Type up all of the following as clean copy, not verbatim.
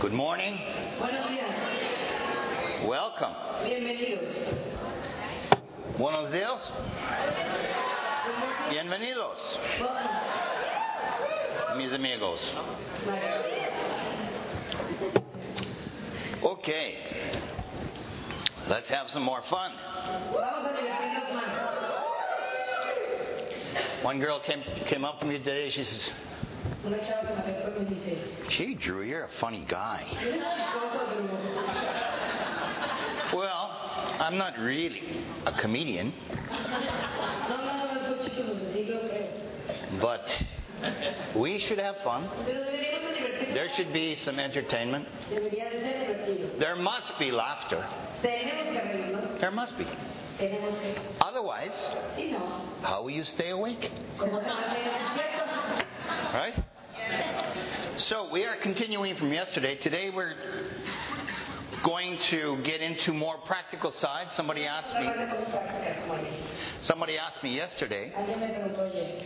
Good morning. Buenos días. Welcome. Bienvenidos. Buenos días. Bienvenidos, mis amigos. Okay. Let's have some more fun. Vamos a divertirnos más. One girl came up to me today. She says, Una chava que me acercó y me dice, "Gee, Drew, you're a funny guy." eres chistoso, Drew. Well, I'm not really a comedian, No hablando de esos chistosos de siglo, creo. but we should have fun. Pero deberíamos de divertirnos. There should be some entertainment. Debería de ser divertido. There must be laughter. Tenemos que reírnos. There must be. Tenemos que. Otherwise, Si no, how will you stay awake? ¿cómo te mantienes despierto? Right? So we are continuing from yesterday. Today we're going to get into more practical side. Somebody asked me yesterday Alguien me preguntó ayer.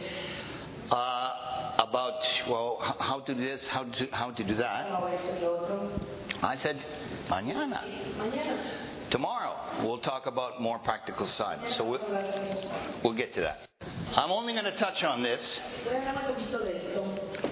about, well, how to do this, how to do that. ¿Cómo hago esto y lo otro? I said, mañana. Mañana. Tomorrow we'll talk about more practical side. So we'll get to that. I'm only going to touch on this. Voy a hablar un poquito de esto.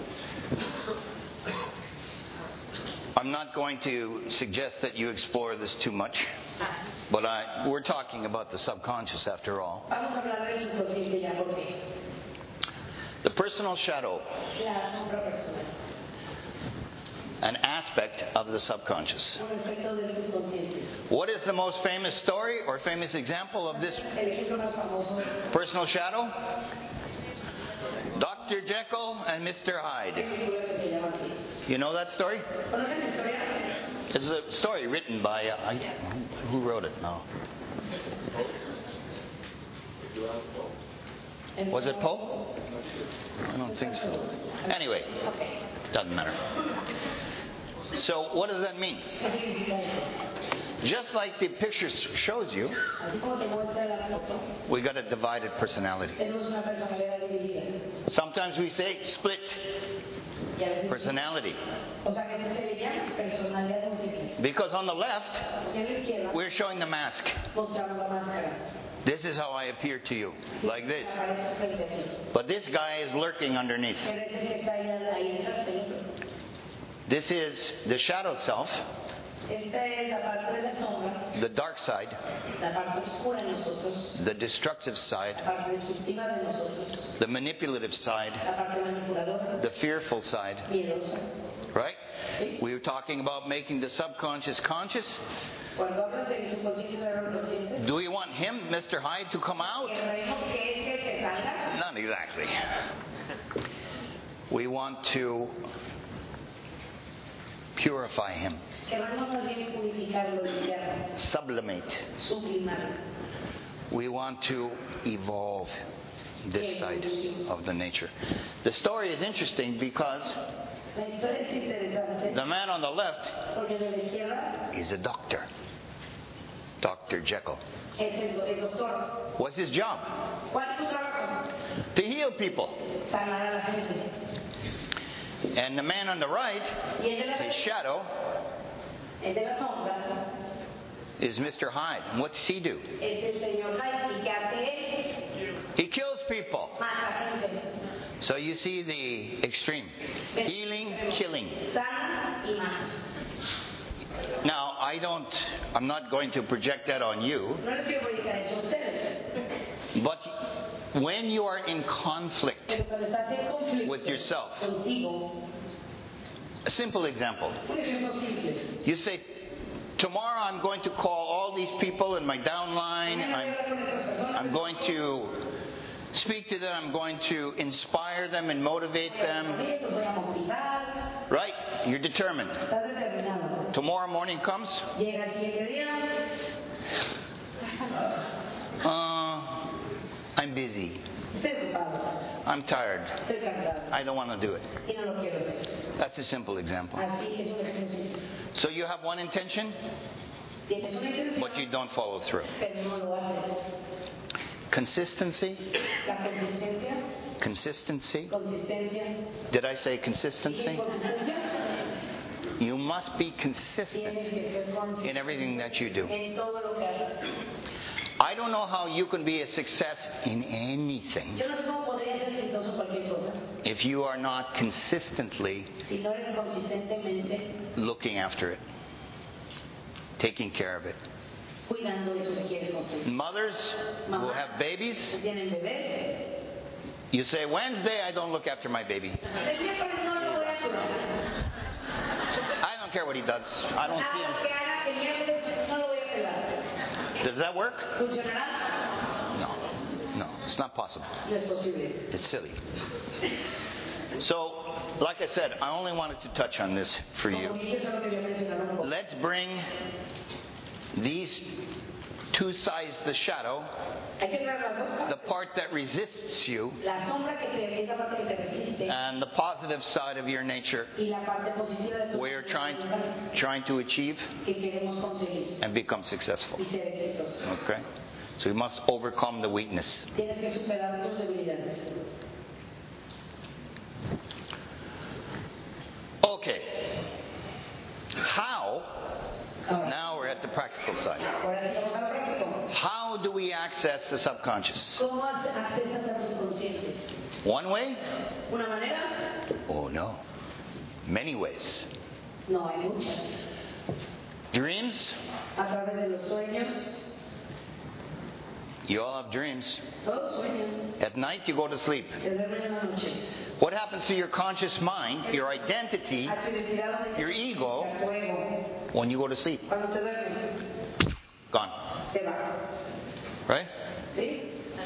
I'm not going to suggest that you explore this too much, but we're talking about the subconscious after all. Vamos a hablar del subconsciente ya porque The personal shadow, la sombra personal. an aspect of the subconscious. Un aspecto del subconsciente. What is the most famous story or famous example of this El ejemplo más famoso es personal shadow? Dr. Jekyll and Mr. la Hyde. película que se llama así. You know that story? ¿Conocen la historia? It's a story written by, who wrote it? No. Was it Poe? I don't think so. Anyway, Okay. doesn't matter. So what does that mean? ¿Qué significa eso? Just like the picture shows you, Así como te muestra la foto, we got a divided personality. tenemos una personalidad dividida. Sometimes we say split Y a veces, personality. o sea, que se le llama personalidad múltiple. Because on the left, Porque en la izquierda we're showing the mask. mostramos la máscara. This is how I appear to you, like this. Aparece frente a ti. But this guy is lurking underneath. Pero ese que está ahí detrás de eso. This is the shadow self, Esta es la parte de la sombra, the dark side, la parte oscura de nosotros, the destructive side, la parte destructiva de nosotros, the manipulative side, la parte manipuladora, the fearful side, miedosa. right? We were talking about making the subconscious conscious. Cuando hablas de subconsciente y de consciente, Do we want him, Mr. Hyde, to come out? queremos que es que salga. Not exactly. We want to purify him, Queremos más bien purificarlo, limpiarlo, sublimate. sublimarlo. We want to evolve this side of the nature. The story is interesting because La historia es interesante the man on the left porque de la izquierda is a doctor, Dr. Jekyll. es doctor. What's his job? ¿Cuál es su trabajo? To heal people. Sanar a la gente. And the man on the right, Y el de la his shadow, el de la sombra is Mr. Hyde. What does he do? es el señor Hyde. ¿Y qué hace él? He kills people. Mata gente. So you see the extreme. Healing, killing. Sana y mata. Now, I'm not going to project that on you, No les quiero proyectar eso a ustedes. but when you are in conflict, Pero cuando estás en conflicto with yourself. contigo, a simple example. un ejemplo simple. You say, tomorrow I'm going to call all these people in my downline. Mañana voy a hablar con estas personas. I'm going to speak to them. I'm going to inspire them and motivate them. Voy a motivar. Right? You're determined. Estás determinado. Tomorrow morning comes. Llega el siguiente día. I'm busy. Estoy ocupado. I'm tired. Estoy cansado. I don't want to do it. Y no lo quiero hacer. That's a simple example. Así es un ejemplo simple. So you have one intention, Tienes una intención, but you don't follow through. pero no lo haces. Consistency. La consistencia. Consistency. Consistencia. Did I say consistency? Consistencia. You must be Tienes consistent que ser consciente in everything that you do. en todo lo que haces. I don't know how you can be a success in anything Yo no sé cómo podrías ser exitoso en cualquier cosa if you are not consistently si no eres consistentemente looking after it, taking care of it. cuidando eso que quieres conseguir. Mothers who have babies, Si tienen bebés, you say, Wednesday I don't look after my baby. el miércoles no lo voy a cuidar. I don't care what he does. I don't see Haga lo him. que haga, el miércoles no lo voy a cuidar. Does that work? ¿Funcionará? No, it's not possible. No es posible. It's silly. So, like I said, I only wanted to touch on this for Como you. dije, eso es lo que yo mencionaba un poco. Let's bring these two sides, the shadow, Hay que traer las dos the partes. part that resists you, La sombra que te, esa parte que te resiste and the positive side of your nature, y la parte positiva de tu where you're personalidad trying to achieve que queremos conseguir and become successful. y ser exitosos. Okay? So you must overcome the weakness. Tienes que superar tus debilidades. Okay. How? Ahora, Now we're at the practical side. ahora sí vamos a lo práctico. How do we access the subconscious? ¿Cómo accesas al subconsciente? One way? ¿Una manera? Oh no. Many ways. No, hay muchas. Dreams? A través de los sueños. You all have dreams. Todos sueñan. At night you go to sleep. Se duermen en la noche. What happens to your conscious mind, your identity, A tu identidad, your ego, al juego. when you go to sleep? Cuando te duermes, Gone. se va. Right? ¿Sí?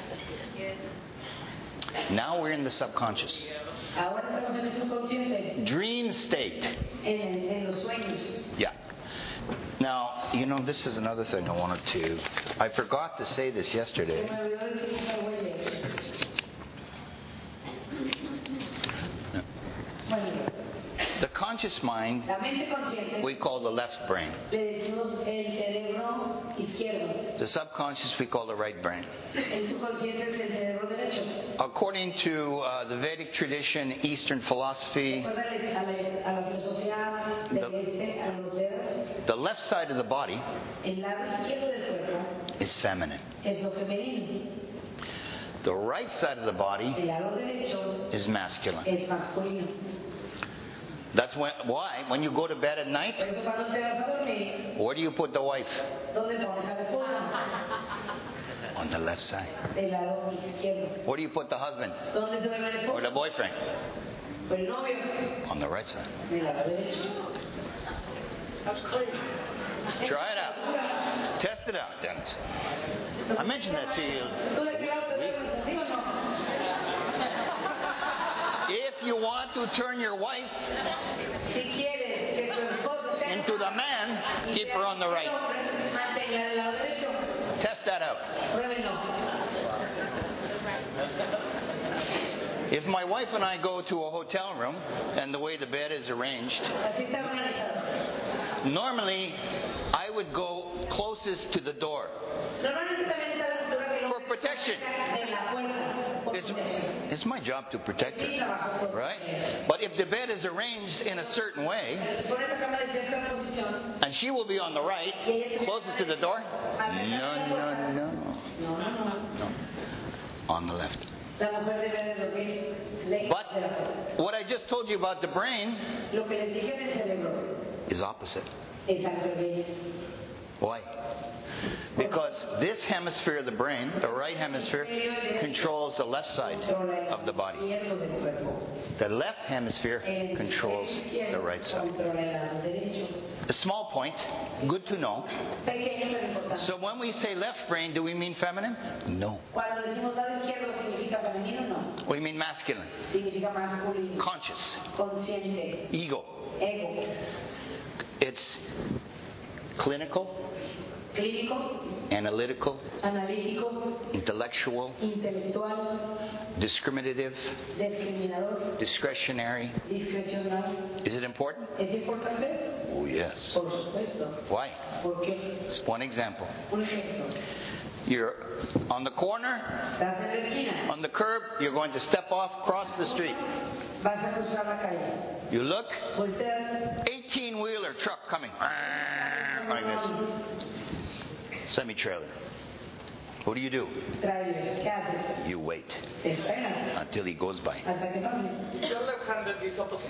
Now we're in the subconscious. Ahora estamos en el subconsciente, Dream state. en los sueños. Yeah. Now, you know, this is another thing I wanted to... I forgot to say this Se yesterday. me olvidó decir algo ayer. Bueno, The conscious mind la mente consciente we call the left brain. le decimos el cerebro izquierdo. The subconscious we call the right brain. El subconsciente es el cerebro derecho. According to the Vedic tradition, Eastern philosophy, Recuérdale a la filosofía del este, a los Vedas, the left side of the body el lado izquierdo del cuerpo is feminine. es lo femenino. The right side of the body El lado derecho is masculine. es masculino. That's why when you go to bed at night, Por eso cuando te vas a dormir, where do you put the wife? ¿dónde pones a la esposa? On the left side. Del lado izquierdo. Where do you put the husband ¿Dónde se duerme el or the esposo? boyfriend? Con el novio. On the right side. Del lado derecho. That's crazy. Try it out. Test it out, Dennis. I mentioned that to you. ¿Tú de qué lado te duermes? ¿Sí o no? If you want to turn your wife Si quieres que tu esposa tenga into the man, keep her on the right. manténla del lado derecho. Test that out. Pruébenlo. If my wife and I go to a hotel room and the way the bed is arranged, Así está organizado. normally I would go closest to the door Normalmente también está la cultura que el for hombre protection. de la puerta por It's, protección. it's my job to protect Sí, her, trabajo por right? proteger. But if the bed is arranged in a certain way, Pero si pones la cama de cierta posición, and she will be on the right, closest to the door, no. no, no, no. On the left. La mujer debe de dormir lejos But de la puerta. what I just told you about the brain Lo que les dije del cerebro is opposite. es al revés. Why? Because this hemisphere of the brain, the right hemisphere, controls the left side of the body. Izquierdo del cuerpo. The left hemisphere El controls the right side. controla el lado derecho. A small point, good to know. Pequeño pero importante. So when we say left brain, do we mean feminine? No. Cuando decimos lado izquierdo significa femenino, no. We mean masculine, Significa masculino. conscious, Consciente. ego. Ego. It's clinical, Clínico. analytical, Analítico. intellectual, Intelectual. discriminative, Discriminador. discretionary. Discrecional. Is it important? ¿Es importante? Oh, yes. Por supuesto. Why? ¿Por qué? Just one example. Un ejemplo. You're on the corner Estás en la esquina. On the curb, you're going to step off, cross the street. Vas a cruzar la calle. You look, Volteas. 18-wheeler truck coming. Like this. Semi-trailer. What do? Trailer. ¿Qué haces? You wait Te esperas until he goes by. hasta que pase. If you're left-handed, it's opposite.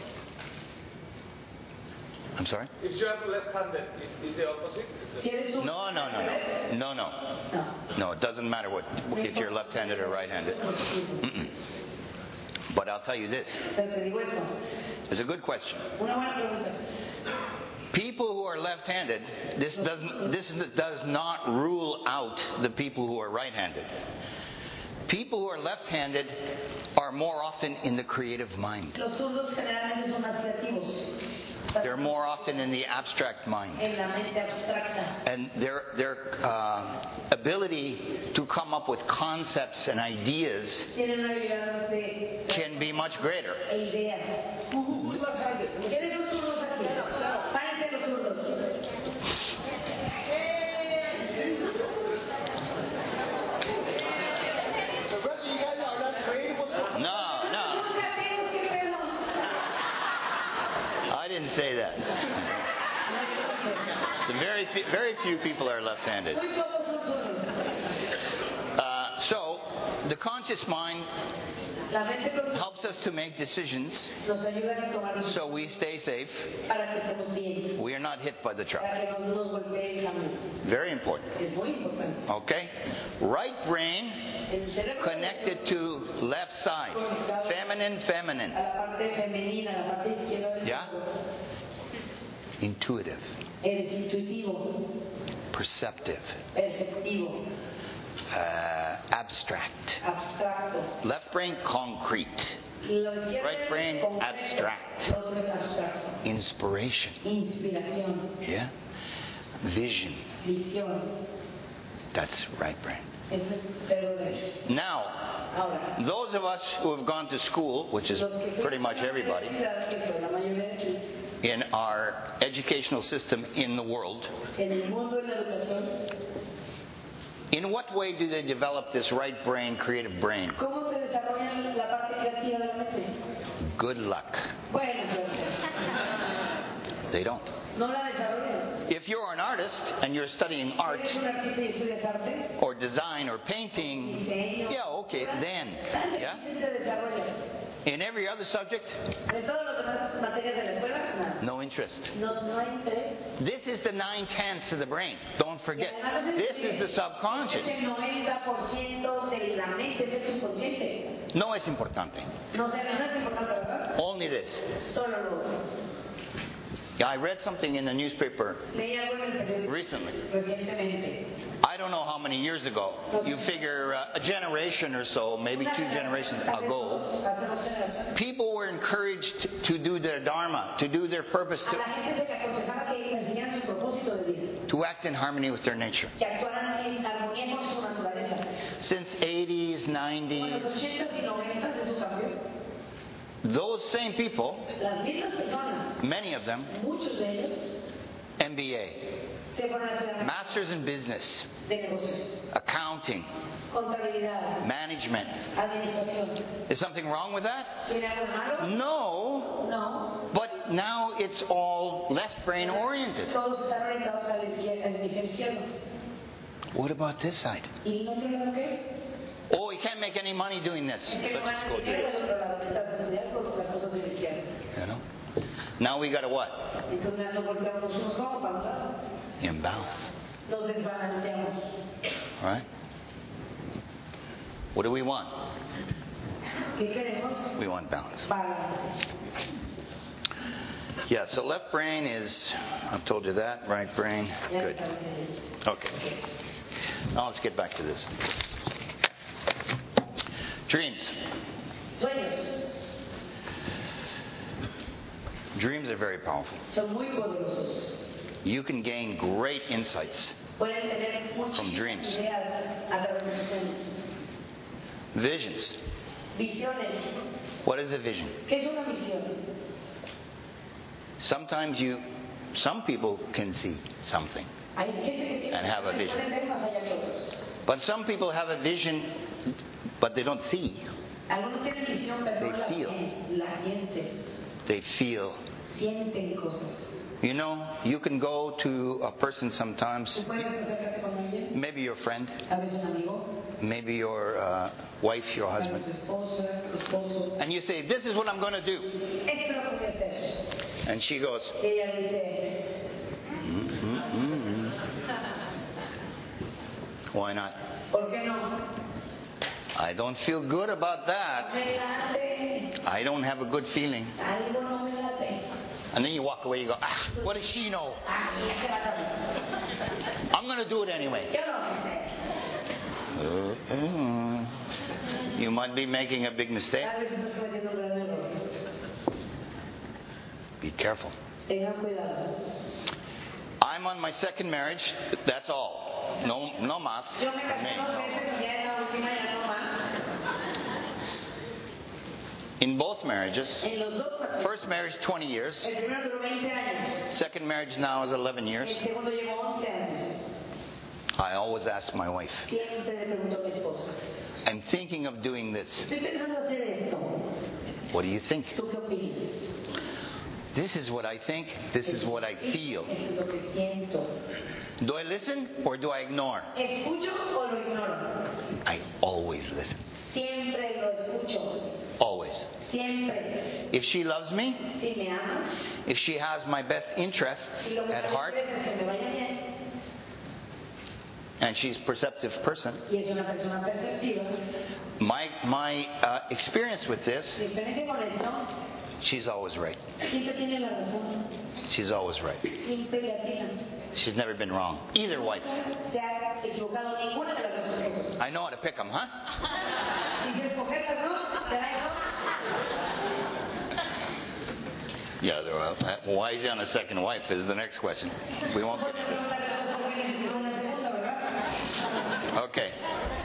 I'm sorry? If you're left-handed, is the opposite? Si eres un... No. No. No, it doesn't matter if you're left-handed or right-handed. Mm-mm. But I'll tell you this. Pero te digo esto. It's a good question. Una buena pregunta. People who are left-handed, this does not rule out the people who are right-handed. People who are left-handed are more often in the creative mind. Los zurdos generalmente son más creativos. They're more often in the abstract mind. En la mente abstracta. And their ability to come up with concepts and ideas Tienen una habilidad de... can be much greater. e ideas. ¿Quiénes son zurdos aquí? Párense los zurdos. No. I didn't say that. So very few people are left-handed. So the conscious mind La mente consciente helps us to make decisions nos ayuda a tomar decisiones so we stay safe. para que estemos bien, We are not hit by the truck. para que no nos golpee el camión. Very important. Es muy importante. Okay? Right brain El cerebro connected to left side. Feminine. a la parte femenina, a la parte izquierda del Yeah? cuerpo. Intuitive. Eres intuitivo, Perceptive. perceptivo, Abstract. abstracto. Left brain concrete. Lo izquierdo Right es brain, concreto, abstract. lo otro es abstracto. Inspiration. Inspiración, Yeah? Vision. visión. That's right brain. Eso es cerebro derecho. Now, Ahora, those of us who have gone to school, which is los que pretty much fuimos a la everybody, universidad, que fue la mayoría de aquí, in our educational system in the world, en el mundo de la educación, in what way do they develop this right brain, creative brain? ¿cómo se desarrolla la parte creativa de la mente? Good luck. Buena suerte. They don't. No la desarrollan. If you're an artist and you're studying art Eres un artista y estudias arte, or design or painting, diseño. yeah, okay, then. Yeah? Sí se desarrolla. In every other subject, De todas las demás materias de la escuela, nada. no interest. No hay interés. This is the 9/10 of the brain. Don't Y forget. además This is the Es subconscious. el 90% de la mente, es el subconsciente. No es importante. No sé, no es importante, ¿verdad? Only this. Solo lo otro. Yeah, I read something in the newspaper Leí algo en el periódico recently. recientemente. I don't know how many years ago. You figure a generation or so, maybe 2 generations ago, Hace 2 generaciones. people were encouraged to do their dharma, to do their purpose, A la gente se le aconsejaba que enseñaran su propósito de vida, to act in harmony with their nature. que actuaran en armonía con su naturaleza. Since 80s, Con los 90s, 80s y 90s eso cambió. those same people, Las mismas personas, many of them, muchos de ellos, MBA, se fueron a estudiar Masters in Business, de negocios, Accounting, contabilidad, Management. administración. Is something wrong with that? ¿Tiene algo malo? No, No. but now it's all left brain oriented. Todos están orientados al hemisferio izquierdo. What about this side? ¿Y no tiene nada que ver? Oh, we can't make any money doing this. Es que no Let's van go a do dinero it. del otro lado, mientras estudiar con las cosas de la izquierda. You know? Now we got a what? Entonces nos volteamos unos como para un lado. Imbalance. Nos desbalanceamos. All right? What do we want? ¿Qué queremos? We want balance. Balance. Yeah, so left brain is, I've told you that, right brain, Ya good. está bien. Okay. Now let's get back to this. Dreams. Sueños Dreams are very powerful. son muy poderosos. You can gain great insights. Pueden tener muchas dreams. ideas a través de sus sueños. Visions. Visiones. What is a vision? ¿Qué es una visión? Sometimes some people can see something. Hay gente que tiene And have a vision. pueden ver más allá que otros. But some people have a vision but they don't see. Algunos tienen visión, pero They no feel. la sienten. They feel. Sienten cosas. You know, you can go to a person sometimes, Tú puedes acercarte con alguien, maybe your friend, a veces un amigo, maybe your wife, your a husband, veces tu esposa, tu esposo. and you say, "This is what I'm going to do." Esto es lo que voy a hacer. And she goes, Y ella dice, "Why not? ¿por qué no? I don't feel good about that. Me late. I don't have a good feeling." Algo no me late. And then you walk away, you go, "What does she know? Ah, ya se va a saber. I'm going to do it anyway." Yo no sé. You might be making a big mistake. A veces estás cometiendo un gran error. Be careful. Tengan cuidado. I'm on my second marriage. That's all. No más. Yo me casé 2 veces y ya en la última ya no más. In both marriages, En los dos matrimonios. first marriage 20 years, El primero duró 20 años. second marriage now is 11 years. El segundo llevó 11 años. I always ask my wife, Siempre le pregunto a mi esposa. I'm thinking of doing this. Estoy pensando hacer esto. What do you think? ¿Tú qué opinas? This is what I think. This is what I feel. Eso es lo que siento. Do I listen or do I ignore? ¿Escucho o lo ignoro? I always listen. Siempre lo escucho. Always. Siempre. If she loves me, Si me ama, if she has my best interests si lo que at me heart, interesa es que me vaya bien, and she's a perceptive person, y es una persona perceptiva, my experience with this, mi experiencia con esto, she's always right. siempre tiene la razón. She's always right. Siempre le atina. She's never been wrong. Either wife. Se ha equivocado ninguna de las dos esposas. I know how to pick them, huh? Si quieres cogerlas, ¿no? ¿Te da eso? Yeah, why is he on a second wife is the next question. We won't. Porque pregunta que las dos por qué necesitan una segunda, ¿verdad? Okay.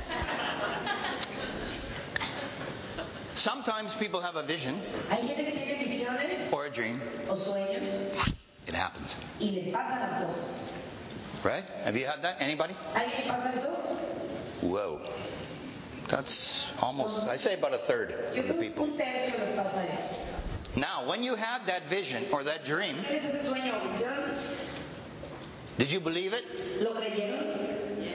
Sometimes people have a vision Hay gente que tiene visiones or a dream. o sueños It happens. y les pasan las cosas. Right? Have you had that? Anybody? ¿Alguien le pasa eso? Whoa. That's almost, I say about a third Yo of the creo que people. un tercio les pasa eso. Now, when you have that vision or that dream, ¿Tienes ese sueño o visión? did you believe it? ¿Lo creyeron?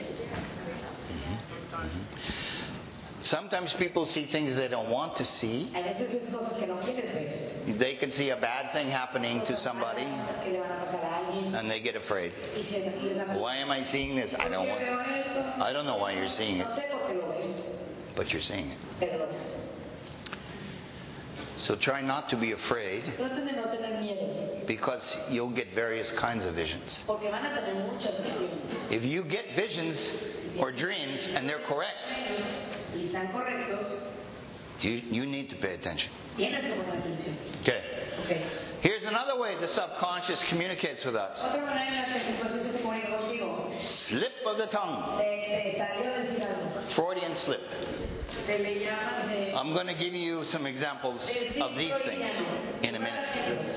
Sometimes people see things they don't want to see. A veces ves cosas que no quieres ver. They can see a bad thing happening to somebody Que le van a pasar a alguien. and they get afraid. Y les da Why am I seeing this? I don't want. I don't know why you're seeing it, No sé por qué lo ves, but you're seeing it. pero lo ves. So try not to be afraid Traten de no tener miedo, because you'll get various kinds of visions. porque van a tener muchas visiones. If you get visions or dreams and they're correct, Y están correctos, you need to pay attention. tienes que poner atención. Okay. Okay. Here's another way the subconscious communicates with us. Otra manera en la que el subconsciente se comunica contigo, Slip of the tongue. te salió a decir algo, Freudian slip. te le llamas de... I'm going to give you some examples of these things in a minute.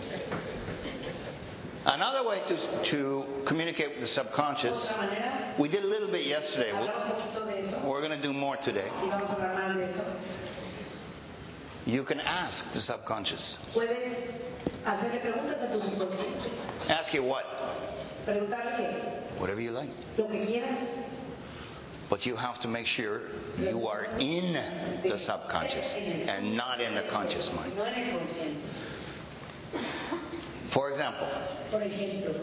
Another way to communicate with the subconscious, Otra manera, we did a little bit yesterday. hablamos un poquito de eso, We're going to do more today. y vamos a hablar más de eso. You can ask the subconscious. Puedes hacerle preguntas a tu subconsciente. Ask it what? Preguntarle qué, Whatever you like. lo que quieras. But you have to make sure you are in the subconscious and not in the conscious mind. No en el consciente. For example, Por ejemplo,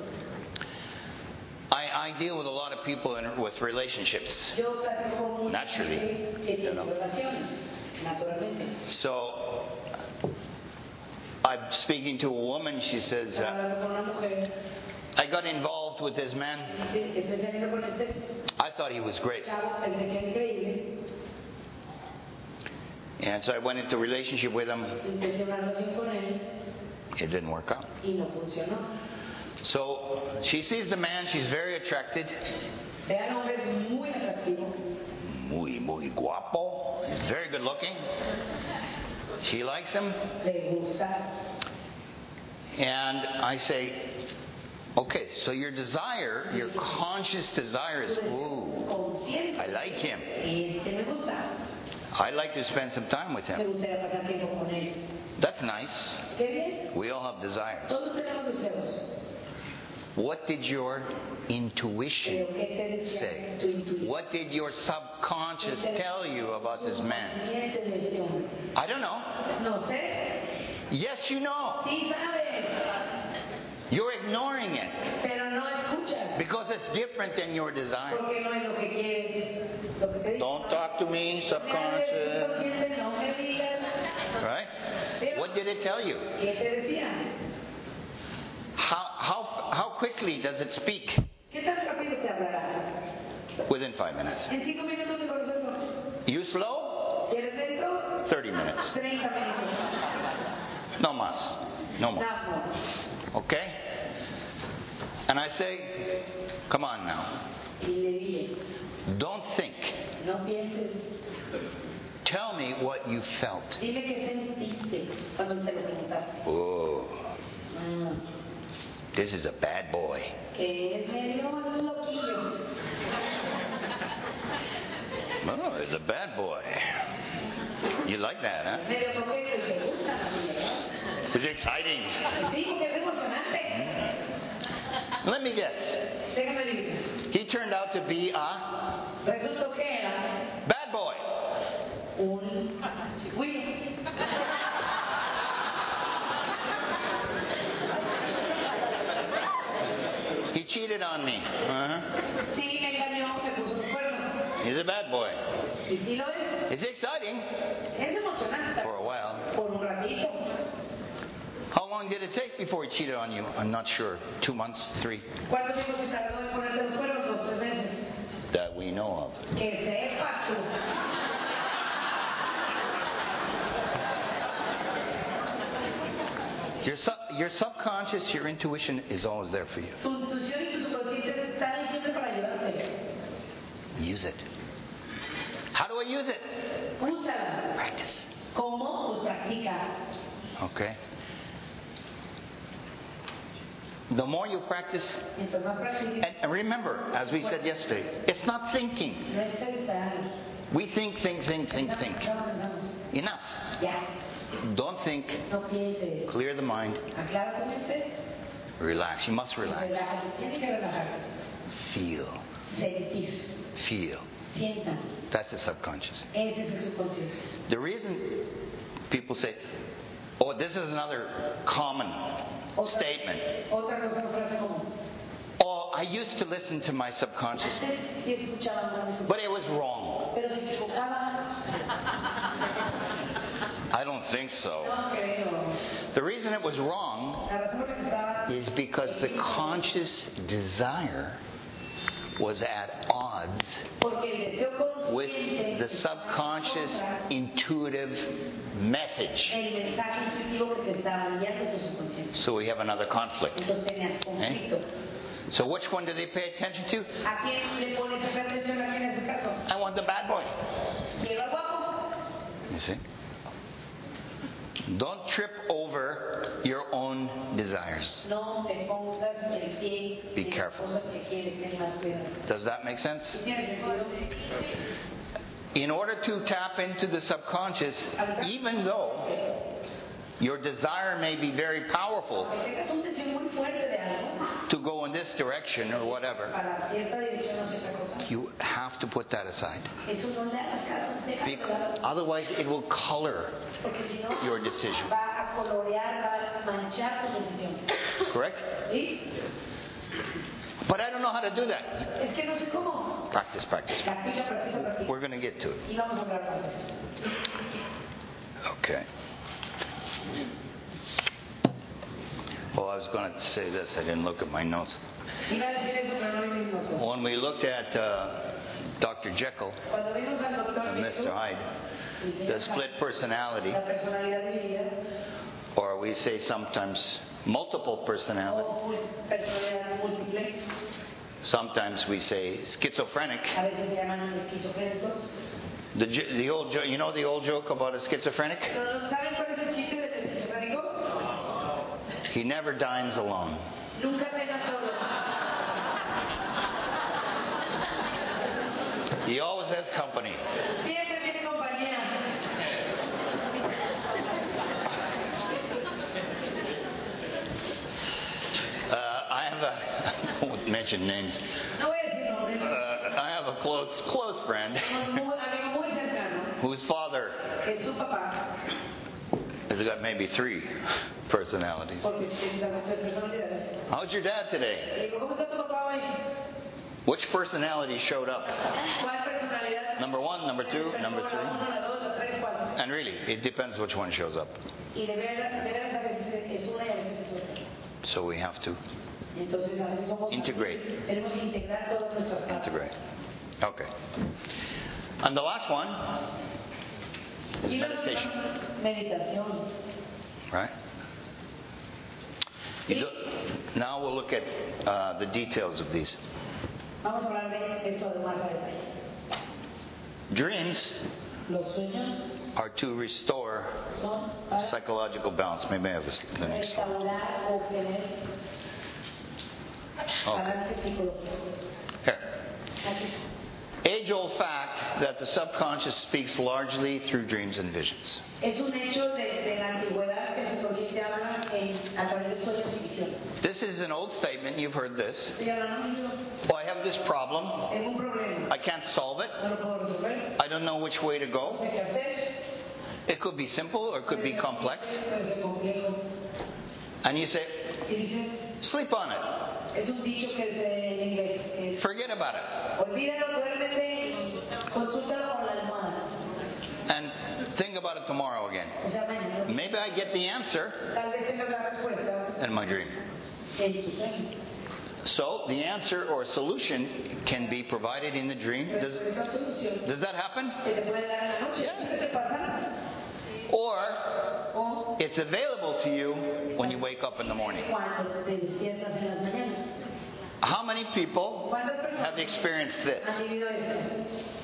I deal with a lot of people with relationships. yo platico con mucha Naturally, gente que tiene relaciones, naturalmente. So I'm speaking to a woman. She says, Hablando con una mujer, I got involved with this man. dice, estoy saliendo con este I thought he was great. chavo, pensé que era increíble, And so I went into a relationship with him. empecé una relación con él It didn't work out. y no funcionó. So she sees the man. She's very attracted. Ve al hombre, es muy atractivo, Muy guapo. He's very good looking. She likes him. le gusta. And I say, okay, so your desire, your conscious desire is, ooh, Consciente I like him. Me gusta. I like to spend some time with Me him. gustaría pasar tiempo con él. That's nice. Qué bien. We all have desires. Todos tenemos deseos. What did your intuition Pero ¿qué te decía say? tu intuición? What did your subconscious tell you about this man? Sientes de este hombre. I don't know. No sé. Yes, you know. Sí sabes, You're ignoring it pero no escuchas. because it's different than your desire. Porque no es lo que quieres. Lo que te dicen. Don't talk to me, subconscious. No me digas. Right? What did it tell you? ¿Qué te decía? How quickly does it speak? ¿Qué tan rápido te hablará? Within 5 minutes. En 5 minutos de conocerlo. You slow? ¿Quieres esto? 30 minutes. 30 minutos. No más. No more. Nada. Okay? And I say, come on now. Y le dije, Don't think. no pienses. Tell me what you felt. Dime qué sentiste cuando te lo preguntaste. Oh, this is a bad boy. Que es medio loquillo. Oh, it's a bad boy. You like that, huh? Medio coqueto y te gusta así, ¿verdad? It's exciting. Sí, porque es emocionante. Let me guess. Déjame decir. He turned out to be a Resultó que era bad boy. un güey. He cheated on me. Uh-huh. Sí, me engañó, me puso los cuernos. He's a bad boy. Y sí lo es. It's exciting Es emocionante. for a while. Por un ratito. How long did it take before he cheated on you? I'm not sure. 2 months, 3? ¿Cuánto tiempo se tardó en ponerte los cuernos? 2, 3 meses. That we know of. Que sepas tú. Your subconscious, your intuition is always there for you. Tu intuición y tu subconsciente están ahí siempre para ayudarte. Use it. How do I use it? Úsala. Practice. ¿Cómo? Pues practica. Okay? The more you practice, Mientras más practiques, and remember, as we said yesterday, it's not thinking. no es pensar. We think. Pensamos. Enough. Ya. Don't think. No pienses. Clear the mind. Aclara tu mente. Relax. You must relax. Relájate. Tienes que relajarte. Feel. Sentir. Feel. Sienta. That's the subconscious. Ese es el subconsciente. The reason people say, oh, this is another common statement. Otra cosa, una frase común. Oh, I used to listen to my subconscious, Antes sí escuchaba más de su- but it was wrong. Pero se equivocaba. I don't think so. No creo. The reason it was wrong La razón por la que estaba is because the conscious desire was at odds porque el deseo with consciente the subconscious intuitive message. el mensaje intuitivo que te estaba enviando tu subconsciente. So we have another conflict. Entonces tenías conflicto. So which one do they pay attention to? ¿A quién le pones esa atención aquí en este caso? I want the bad boy. Quiero al guapo. You see? Don't trip over your own desires. No te pongas el pie Be en las careful. cosas que quieres, ten más cuidado. Does that make sense? ¿Tiene sentido? In order to tap into the subconscious, even though your desire may be very powerful Que tengas un deseo muy fuerte de algo to go in this direction or whatever, para cierta dirección o cierta cosa. you have to put that aside. Eso no le hagas caso, déjalo de lado. Otherwise, it will color Porque si no, your decision. va a colorear, va a manchar tu decisión. Correct? ¿Sí? But I don't know how to do that. Es que no sé cómo. Practice. Practica. We're going to get to it. Y vamos a hablar partes. Okay. Oh, I was going to say this. I didn't look at my notes. Iba a decir eso, pero no vi mis notas. When we looked at Dr. Jekyll Cuando vimos al doctor and Mr. Hyde, the split personality, la personalidad dividida, or we say sometimes multiple personality, o personalidad múltiple, sometimes we say schizophrenic. a veces se llaman esquizofrénicos. The old joke, you know the old joke about a schizophrenic? ¿Saben cuál es el chiste del esquizofrénico? He never dines alone. Nunca cena solo. He always has company. Siempre tiene compañía. I won't mention names. No voy a decir nombres. I have a close friend Amigo muy cercano, whose father que su papá, has got maybe 3 personalities. porque tiene las 3 personalidades. How's your dad today? Le digo, ¿cómo está tu papá hoy? Which personality showed up? ¿Cuál personalidad? Number 1, number 2, number 3? La 1, la 2, la 3, 4. And really, it depends which one shows up. Y de veras a veces es una y a veces es otra. So we have to Entonces a veces somos integrate. Tenemos que integrar todas nuestras partes. Integrate. Okay. And the last one is Y la meditation. última, meditación. Right? Now we'll look at the details of these. Vamos a hablar de esto de más a detalle. Dreams Los sueños are to restore son para psychological balance. Maybe I have the next slide. restaurar o obtener Okay. balance psicológico. Here. Aquí. Age-old fact that the subconscious speaks largely through dreams and visions. Es un hecho de la antigüedad que el subconsciente habla a través de sueños y visiones. This is an old statement. You've heard this. Estoy hablando Oh, I have this problem. de un problema. I can't solve it. No lo puedo resolver. I don't know which way to No go. sé qué hacer. It could be simple or it could be complex. Puede ser complejo. And you say, Y dices, sleep on it. es un dicho que es en inglés. Que es, Forget about it. olvídalo, duérmete y consúltalo con la almohada. And think about it tomorrow again. O sea, mañana. Maybe I get the answer Tal vez tengas la respuesta in my dream. en tu sueño. So the answer or solution can be provided in the dream. Pero esa solución Does that happen? que te puede dar en la noche. Yeah. ¿Qué te pasa? Or O it's available to you when you wake up in the morning. cuando te despiertas en las mañanas. How many people ¿Cuántas personas have experienced this? han vivido esto?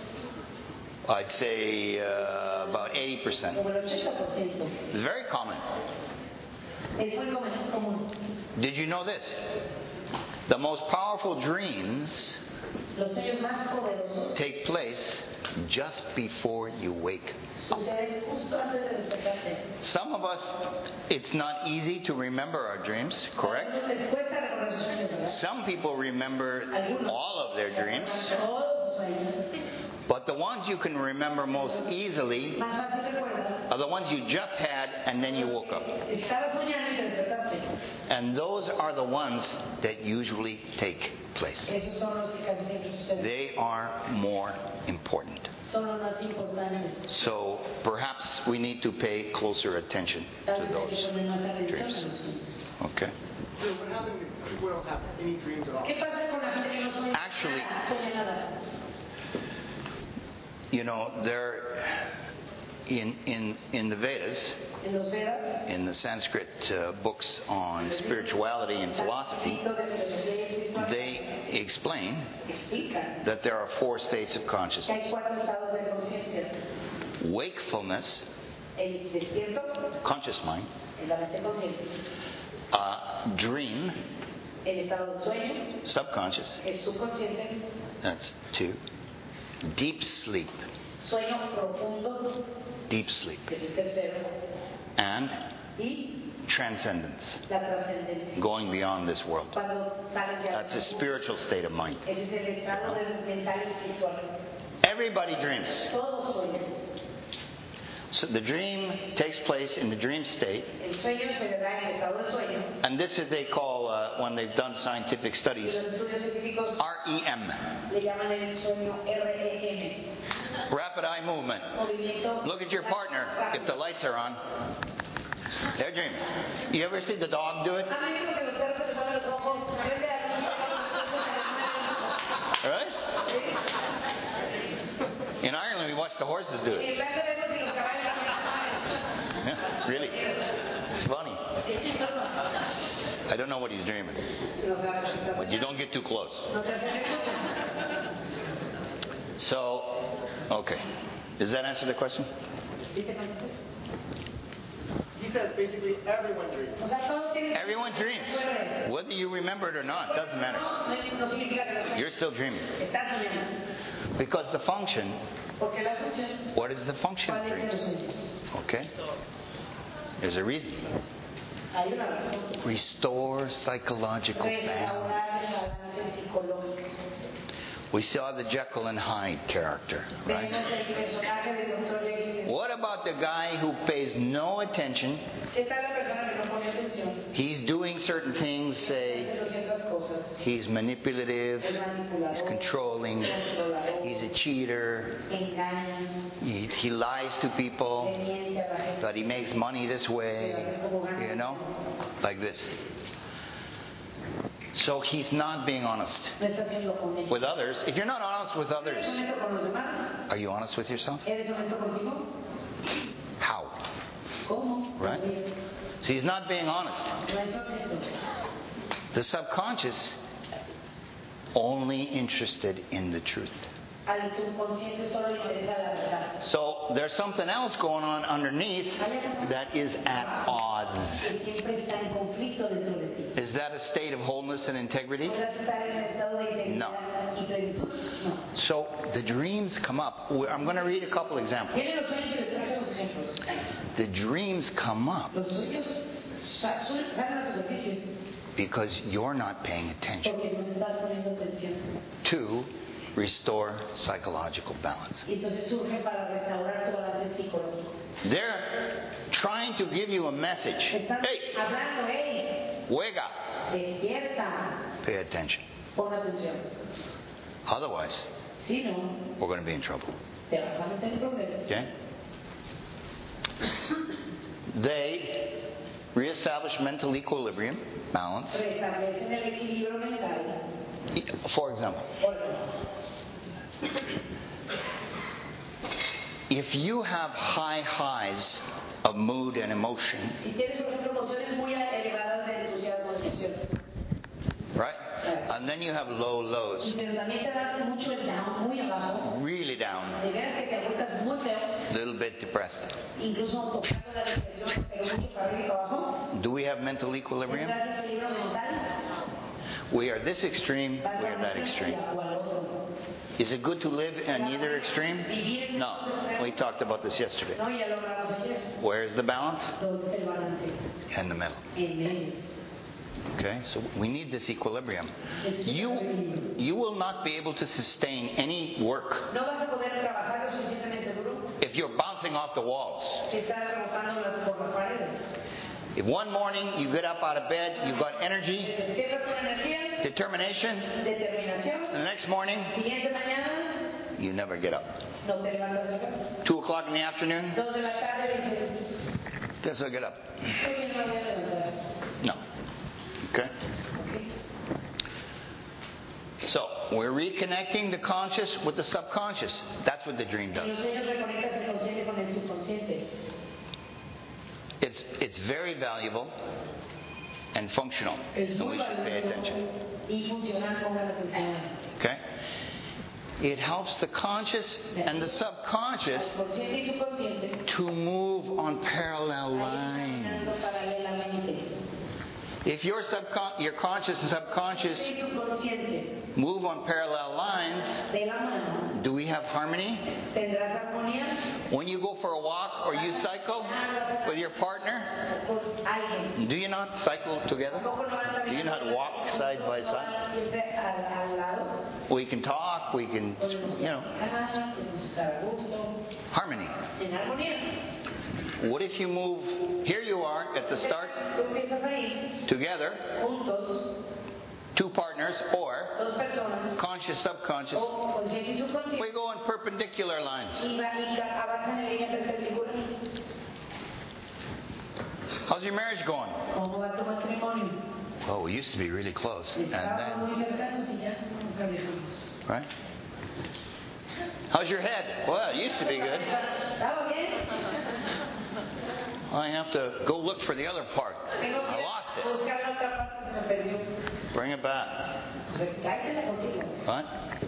I'd say about 80%. Como el 80%. It's very common. Es muy común. Did you know this? The most powerful dreams Los sueños más poderosos take place just before you wake. suceden justo antes de despertarse. Some of us, it's not easy to remember our dreams, correct? Les cuesta recordar sus sueños, ¿verdad? Some people remember all of their dreams, Todos sus sueños. but the ones you can remember most easily Más fácil recuerdas. are the ones you just had and then you woke up. Estabas soñando y te despertaste. And those are the ones that usually take place. Esos son los que casi siempre suceden. They are more important. Son los más importantes. So perhaps we need to pay closer attention Tal to vez hay que those poner más atención a dreams. los sueños. Okay. So what happens if people don't have any dreams at all? ¿Qué pasa con la gente que no sueña Actually- nada? Sueña nada. You know, there in the Vedas, En los Vedas, in the Sanskrit books on spirituality and philosophy, escrito de filosofía y espiritualidad, they explain explican that there are 4 states of que consciousness. hay 4 estados de conciencia. Wakefulness, El despierto, conscious mind, en la mente consciente. dream, El estado de sueño, subconscious, es subconsciente. that's 2. Deep sleep, Sueño profundo, deep sleep, que es el tercero. and Y transcendence, la trascendencia. going beyond this world. Cuando sales ya That's a spiritual state of mind. ese es el estado mental espiritual. Everybody dreams. Todos sueñan. So the dream takes place in the dream state, El sueño se le da en el estado de sueño. and this is they call when they've done scientific Y studies los estudios científicos REM, le llaman el sueño REM. rapid eye movement. Movimiento. Look at your partner if the lights are on. They're dreaming. You ever see the dog do it? ¿Han visto que los perros se les ponen los ojos? Frente a Right? In Ireland, we watch the horses do y it. en Francia vemos que los caballos hacen Yeah, really. It's funny. Es chistoso. I don't know what he's dreaming, No se but you don't get too close. No se escucha. So, okay. Does that answer the question? ¿Sí te contesté? He says basically everyone dreams. O sea, todos tienen... Everyone dreams. Whether you remember it or not, doesn't matter. No significa que lo sueños. You're still dreaming. Estás soñando. Because the function, Porque la función, what is the function of ¿cuál es los dreams? sueños? Okay? There's a reason. Hay una razón. Restore psychological balance. Restaurar el balance psicológico. We saw the Jekyll and Hyde character, right? Vemos el personaje del Dr. Jekyll. What about the guy who pays no attention? ¿Qué tal la persona que no pone atención? He's doing certain things, say, Haciendo ciertas cosas. he's manipulative, Es manipulador. he's controlling, Controlador. he's a cheater, Engaña. he lies to people, Le miente a la gente. but he makes money this way, you know, like this. So he's not being honest No está haciendo con él. with others. If you're not honest with ¿Eres others, honesto con los demás? are you honest with yourself? ¿Eres honesto contigo? How? ¿Cómo? Right. So he's not being honest. No es honesto. The subconscious only interested in the truth. Al subconsciente solo le interesa la verdad. So there's something else going on underneath that is at odds. Que siempre está en conflicto dentro de ti. Is that a state of wholeness and integrity? ¿Podrás estar en un estado de integridad y plenitud? No. So the dreams come up. I'm going to read a couple examples. Tiene los sueños y les traje los ejemplos. The dreams come up Los sueños salen a la superficie because you're not paying attention porque no estás poniendo atención. to restore psychological balance. Y entonces surge para restaurar tu balance psicológico. They're trying to give you a message. Están Hey, hablando, hey, wake up. despierta, Pay attention. pon atención. Otherwise, Si no, we're going to be in trouble. te vas a meter en problemas. Okay? They reestablish mental equilibrium, balance. Restablecen el equilibrio mental. For example, if you have high highs of mood and emotion, Si tienes, por ejemplo, emociones muy elevadas de entusiasmo, de emoción, right? And then you have low lows, pero también te da mucho el down, muy abajo, really down, de veras que te agüitas muy feo, a little bit depressed. incluso tocando la depresión, pero mucho para arriba y para abajo. Do we have mental equilibrium? ¿Tendrás equilibrio mental? We are this extreme, Vas we a are that un extreme. extremo o al otro. Is it good to live in either extreme? No. We talked about this yesterday. No, ya lo hablamos ayer. Where's the balance? ¿Dónde está el balance? In the middle. En medio. Okay, so we need this equilibrium. You will not be able to sustain any work No vas a poder trabajar lo suficientemente duro if you're bouncing off the walls. si estás rebotando por las paredes. If one morning you get up out of bed, you've got energy, Te despiertas con energía, determination, determinación. and the next morning Siguiente mañana, you never get up. no te levantas de la cama. 2 o'clock in the afternoon, 2 de la tarde dices, guess I'll get up. hoy no me voy a levantar. No. Okay? So, we're reconnecting the conscious with the subconscious. That's what the dream En does. los sueños reconectas el consciente con el subconsciente. It's very valuable and functional. Es And we muy should pay valioso attention. y funcional, pongan atención. Okay? It helps the conscious and the subconscious Al consciente y subconsciente, to move on parallel ahí están caminando lines. paralelamente. If your conscious and subconscious Y subconsciente, move on parallel lines, de la mano, do we have harmony? tendrás armonía When you go for a walk or you cycle with your partner, con alguien. do you not cycle together? Tampoco no van Do you not walk side by side? siempre al lado. We can talk, we can, Podemos podemos estar a gusto, harmony. en armonía. What if you move, here you are at the start, Tú empiezas ahí, together, juntos, 2 partners, or dos personas, conscious, subconscious. o consciente y subconsciente, We go on perpendicular lines. y avanzan en línea perpendicular. How's your marriage going? ¿Cómo va tu matrimonio? Oh, we used to be really close. And Estábamos then, muy cercanos y ya nos alejamos. right? How's your head? Well, it used to be good. ¿Estaba bien? I have to go look for the other part. Tengo I que lost it. buscar la otra parte que me perdió. Bring it back. Cállate contigo. Right?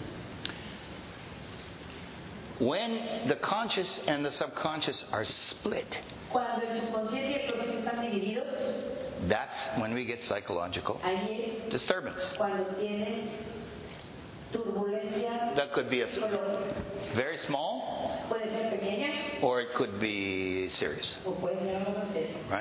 When the conscious and the subconscious are split, Cuando el subconsciente y el consciente están divididos, that's when we get psychological ahí es disturbance. cuando tienes Turbulencia. That could be Dolor. very small, Puede ser pequeña or it could be serious, o puede ser algo más serio. right?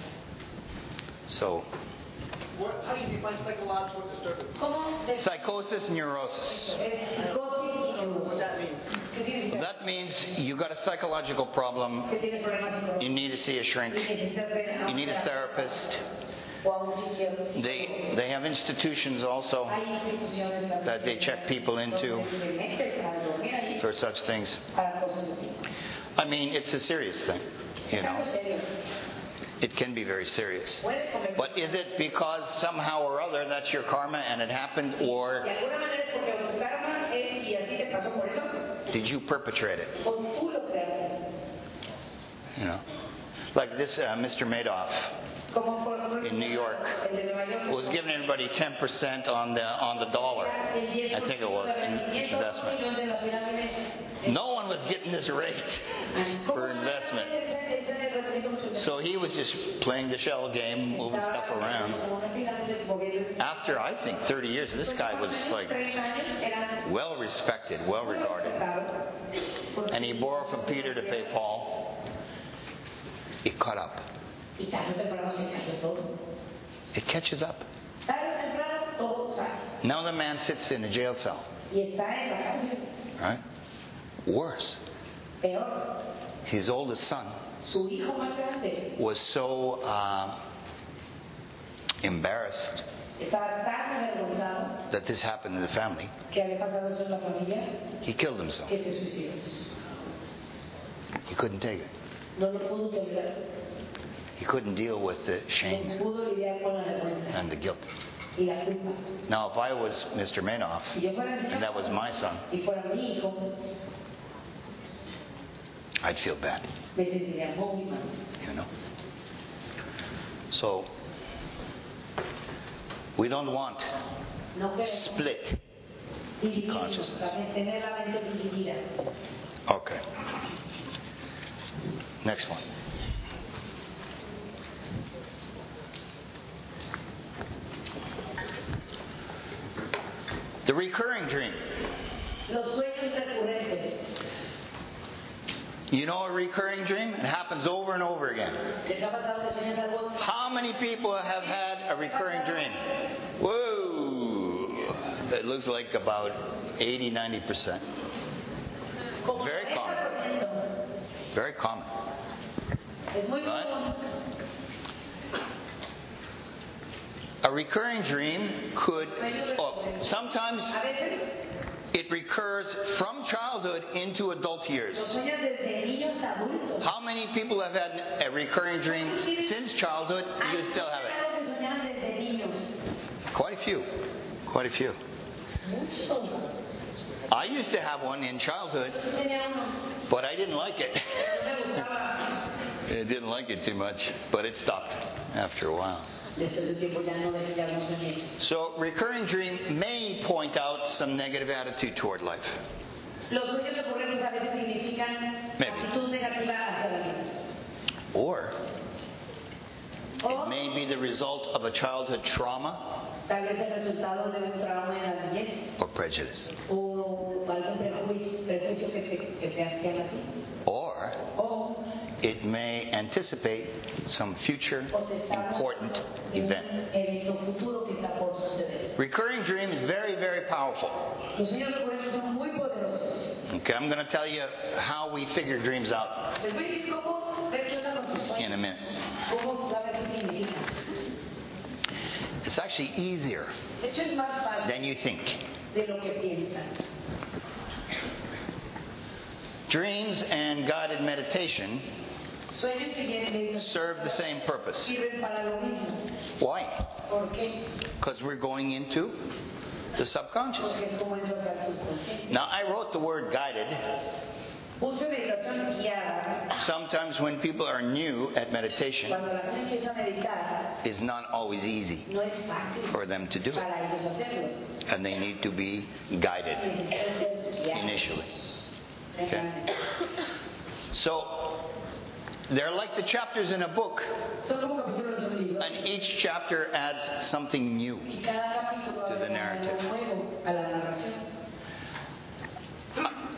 So, How do you define psychological disturbance? ¿Cómo de psychosis, neurosis. psicosis y What neurosis? that means? ¿Qué significa? That means you got a psychological problem. Que tienes problemas psicológicos. You need to see a shrink. Y necesitas ver a You un need a therapist. o a un psiquiatra. They have institutions also Hay instituciones that they check people into donde te metes a dormir ahí for such things. para cosas así. I mean, it's a serious thing, you Es algo know. serio. It can be very serious. Puede convertirse. But is it because somehow or other that's your karma and it happened, or De alguna manera es porque tu karma es y así te pasó por eso, did you perpetrate it? o tú lo creaste. You know, like this Mr. Madoff Como por ejemplo, in New York el de Nueva York, was giving everybody 10% on the dollar. el 10% I think it was in investment. de las pirámides. No one was getting this rate for investment. So he was just playing the shell game, moving stuff around. After, I think, 30 years, this guy was like well respected, well regarded. And he borrowed from Peter to pay Paul. It caught up. Y tarde o temprano se cayó todo. It catches up. Tarde o temprano todo sale. Now the man sits in a jail cell. Y está en la cárcel. Right? Worse. Peor, His oldest son su hijo más grande was so embarrassed estaba tan avergonzado that this happened in the family. que había pasado eso en la familia He killed himself. que se suicidó. He couldn't take it. No lo pudo tolerar. He couldn't deal with the No shame pudo lidiar con la vergüenza and the guilt. y la culpa. Now, if I was Mr. Madoff Si yo fuera el and that was my son, y fuera mi hijo, I'd feel bad, me sentiría muy mal. you know. So, we don't want No queremos split. dividirnos, consciousness. tener la mente dividida. Okay. Next one. The recurring dream. Los sueños recurrentes. You know a recurring dream? It happens over and over again. ¿Les ha pasado que sueñas algo? How many people have had a recurring dream? Whoa! It looks like about 80-90%. Como Very common. 90%. Very common. Es muy Right? común. A recurring dream could, sometimes A veces it recurs from childhood into adult los years. sueños desde niños a adultos. How many people have had a recurring dream since childhood? You still have it. Hay que soñar desde niños. Quite a few. Quite a few. Muchos. I used to have one in childhood, Yo tenía uno. but I didn't like it. No me gustaba. I didn't like it too much, but it stopped after a while. Después de tiempo ya no soñé. So, recurring dream may point out some negative attitude toward life. Los sueños recurrentes a veces significan Maybe. actitud negativa hacia la vida. Or O it may be the result of a childhood trauma tal vez el resultado de un trauma en la niñez or prejudice. o algún prejuicio que te hacían a ti. Or O it may anticipate some future important de un event. evento futuro que está por suceder. Recurring dream is very, very powerful. Los sueños recurrentes son muy poderosos. Okay, I'm going to tell you how we figure dreams out Les voy a decir cómo ver qué onda con sus sueños. in a minute. Cómo saber qué significan. It's actually easier De hecho, es más fácil than you think. de lo que piensan. Dreams and guided meditation Sueños y serve the same purpose. sirven para lo mismo. Why? ¿Por qué? Because we're going into the subconscious. Porque es como entrar al subconsciente. Now, I wrote the word guided. Puse meditación guiada Sometimes when people are new at meditation, cuando la gente empieza a meditar. it's not always easy No es fácil for them to do it. para ellos hacerlo. And they need to be guided Necesitan ser guiados. initially. Realmente. So, they're like the chapters in a book, Son como capítulos de un libro. and each chapter adds something new. Y cada capítulo To the agrega narrative. algo nuevo a la narración.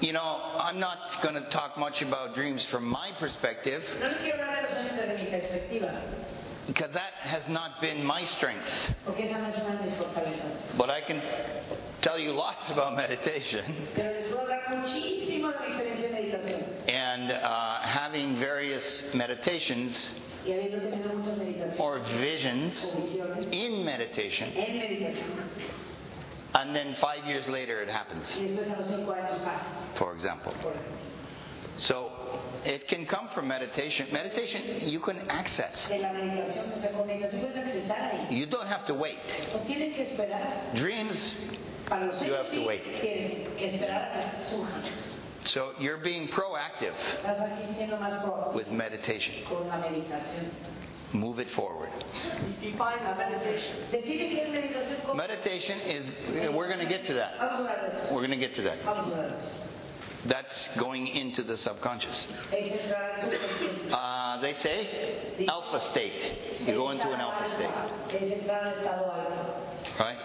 I'm not going to talk much about dreams from my perspective, No les quiero hablar de los sueños desde mi perspectiva, because that has not been my strength. porque esa no es una de mis fortalezas. But I can tell you lots about meditation Pero les puedo hablar muchísimo de mi experiencia de meditación. and having various meditations Y habiendo tenido muchas meditaciones or visions o visiones in meditation, en meditación. and then 5 years later it happens, Y después a los 5 años pasa. for example. Por ejemplo. So it can come from meditation. Meditation you can access. De la meditación, o sea, con meditación puedes accesar ahí. You don't have to wait. No tienes que esperar. Dreams, Para los You sueños have to sí, wait. tienes que esperar a que surjan. so you're being proactive Estás aquí siendo más proactivo with meditation. con la meditación. Move it forward. Define that meditation. Define qué es meditación. ¿Cómo? Meditation is, we're going to get to that. Vamos a hablar de eso. We're going to get to that. Vamos a hablar de eso. That's going into the subconscious. Es entrar al subconsciente. They say alpha state. You go into an alpha state, Es entrar al estado alfa. right?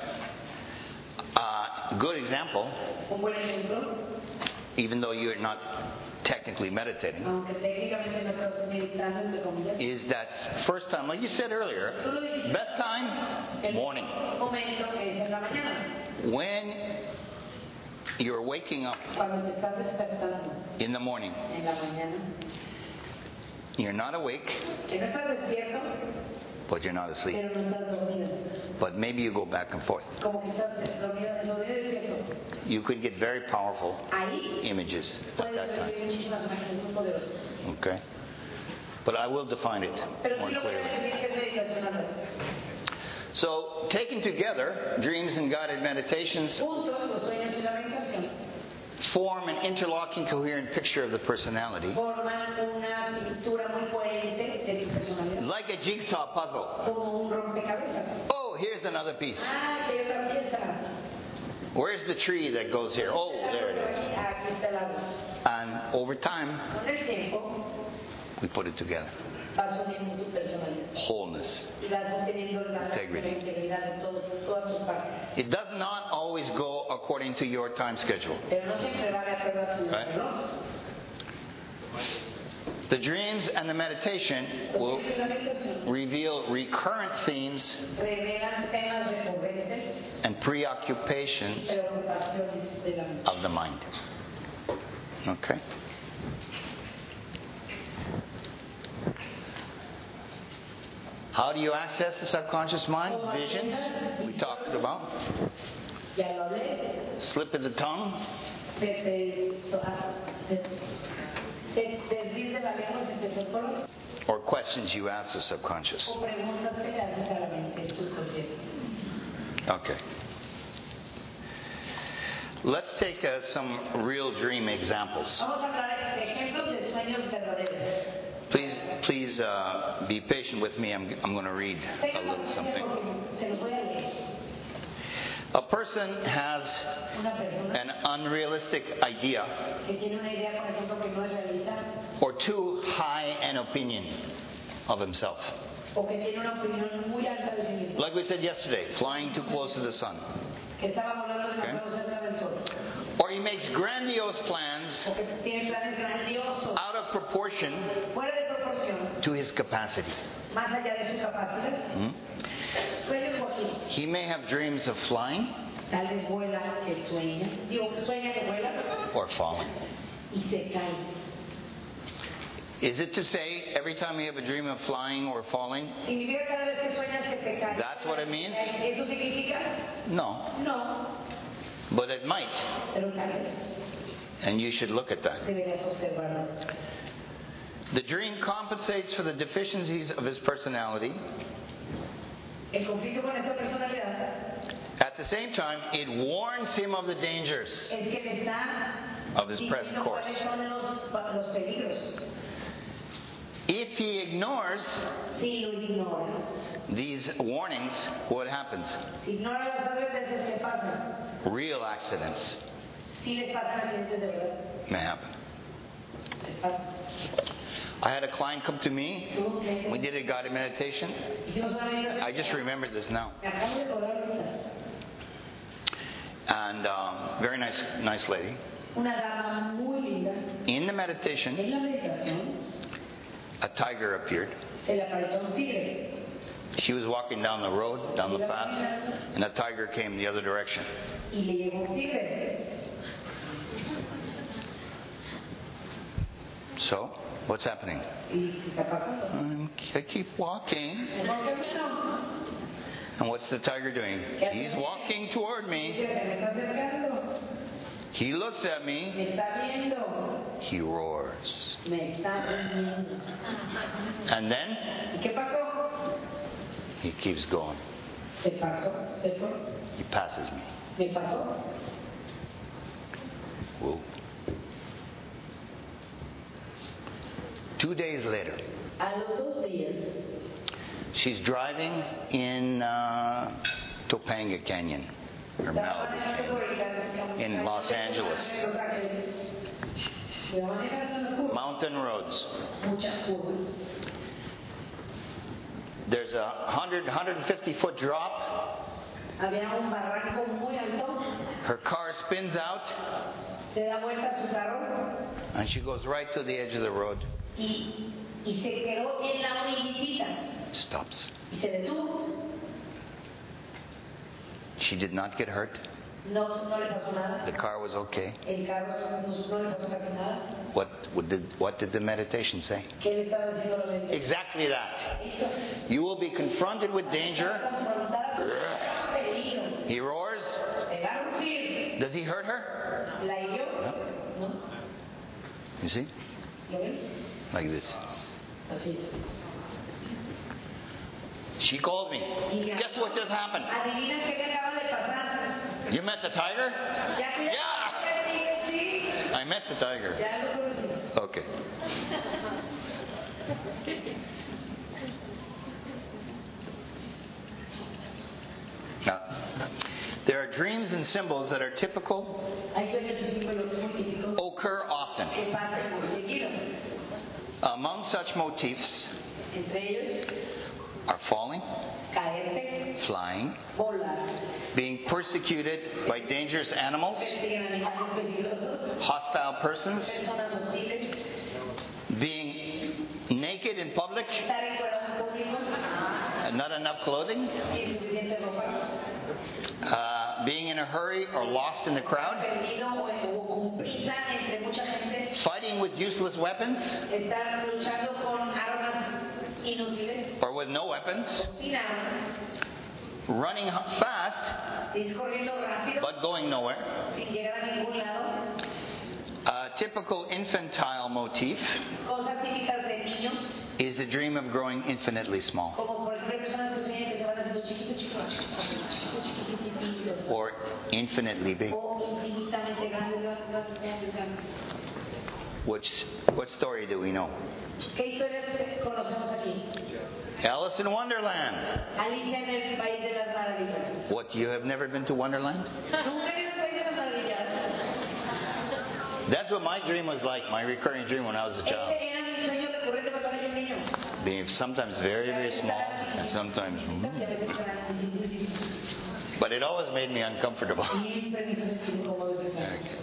Good example, Un buen ejemplo, even though you're not technically meditating, aunque técnicamente no estás meditando, entre comillas, is that first time, like you said earlier, tú lo dijiste, best time, el morning. momento es en la mañana, When you're waking up cuando te estás despertando in the morning, en la mañana, you're not awake, que no estás despierto, but you're not asleep. pero no estás dormido, But maybe you go back and forth. como que estás dormido y despierto. You could get very powerful Ahí images at puedes that time. recibir muchísimas imágenes muy poderosas. Okay? But I will define it Pero more sí lo voy a clearly. definir que es meditación al revés. So, taken together, dreams and guided meditations Juntos, los sueños y la meditación form an interlocking, coherent picture of the personality, forman una pintura muy coherente de mi personalidad, like a jigsaw puzzle. como un rompecabezas. Oh, here's another piece. Ah, que hay otra pieza. Where's the tree that goes here? Oh, there it is. Aquí está el árbol. And over time, Con el tiempo we put it together. vas uniendo tu personalidad Wholeness. y vas manteniendo la Integrity. integridad de todas tus partes. It does not always go according to your time schedule. Pero no siempre va de acuerdo a tu Right. reloj. The dreams and the meditation Los will sueños y la meditación reveal recurrent themes revelan temas recurrentes, and preoccupations preocupaciones de la mente. of the mind. Okay? How do you access the subconscious mind? Visions, we talked about. Ya lo hablé, Slip of the tongue, se desliza la lengua, se te soltó, or questions you ask the subconscious. o preguntas que le haces a la mente subconsciente. Okay. Let's take some real dream examples. Vamos a hablar de ejemplos de sueños verdaderos. Please be patient with me. I'm going to read a Tengan little paciencia something. porque se los voy a leer. A person has Una persona an unrealistic idea que tiene una idea, por ejemplo, que no es realista, or too high an opinion of himself. o que tiene una opinión muy alta de sí mismo, Like we said yesterday, flying too close to the sun. que estaba volando demasiado cerca del sol, Or he makes grandiose plans o que tiene planes grandiosos, out of proportion fuera de proporción, to his capacity. más allá de su capacidad. Hmm? Sueños Joaquín, He may have dreams of flying tal vez vuela que sueña, digo que sueña que vuela or falling. y se cae. Is it to say every time you have a dream of flying or falling? ¿Significa cada vez que sueñas que te caes? That's what it means? ¿Eso significa? No, No, but it might. pero tal vez And you should look at that. deberías observarlo. The dream compensates for the deficiencies of his personality. El conflicto con esta personalidad At the same time, it warns him of the dangers es que le está of his present diciendo course. cuáles son los peligros. If he ignores Si lo ignora, these warnings, what happens? si ignora las advertencias que pasan, Real accidents si les pasan accidentes de verdad, may happen. les pasan. I had a client come to me. We did a guided meditation. Hicimos una meditación. I just remembered this now. Me acabo de acordar ahorita. And very nice lady. una dama muy linda. In the meditation, En la meditación a tiger appeared. se le apareció un tigre. She was walking down the road, down the path, and a tiger came the other direction. Y le llegó un tigre. So, what's happening? ¿Y qué está pasando? I keep walking. ¿Por qué no? And what's the tiger doing? He's walking toward me. Tigre se me está acercando. He looks at Me me. está viendo. He roars. Me está viendo. And then ¿Y qué pasó? he keeps going. Se pasó. Se fue. He passes me. Me pasó. Whoa. 2 days later, A los 2 días, she's driving in Topanga Canyon, or estaba Malibu manejando por Canyon, el in Los Angeles. Los Ángeles. Iba manejando en las curvas. Mountain roads. Muchas curvas. There's a 150-foot drop. Había un barranco muy alto. Her car spins out, Se da vuelta a su carro and she goes right to the edge of the road. y se quedó en la orillita Stops. y se detuvo. She did not get hurt. No le pasó nada. The car was okay. El carro no le pasó casi nada. What did the meditation say? ¿Qué le estaba diciendo la mente? Exactly that. You will be confronted with danger. Confrontada con peligro. He roars. Pegar un giro. Does he hurt her? ¿La hirió? No. ¿No? You see? ¿Lo ven? Like this. Así es. She called me. Guess what just happened? Adivina qué le acaba de pasar. You met the tiger? Ya que Yeah. sí. I met the tiger. Ya lo conocí. Okay. Now, there are dreams and symbols that are typical, Hay sueños y símbolos muy típicos occur often. que pasan muy seguido. Among such motifs Entre ellos, are falling, caerte, flying, volar, being persecuted by dangerous animals, persiguen animales peligrosos, hostile persons, personas hostiles, being naked in public, estar en cuerpo público, and not enough clothing, sin suficiente ropa, being in a hurry or lost in the crowd, perdido o con prisa entre mucha gente, fighting with useless weapons estar luchando con armas inútiles, or with no weapons, o sin armas, running fast ir corriendo rápido, but going nowhere. sin llegar a ningún lado, A typical infantile motif cosas típicas de niños, is the dream of growing infinitely small como por ejemplo personas que sueñan que se van haciendo chiquitos, or infinitely big. o infinitamente grandes. What story do we know? ¿Qué historias conocemos aquí? Alice in Wonderland. Alicia en el País de las Maravillas. What, you have never been to Wonderland? ¿Nunca he ido al País de las Maravillas? That's what my dream was like, my recurring dream when I was a child. Ese era mi sueño recurrente cuando era yo niño. Being sometimes very, very small and sometimes... Y a veces eran But it always made me uncomfortable. siempre me hizo sentir incómodo ese sueño.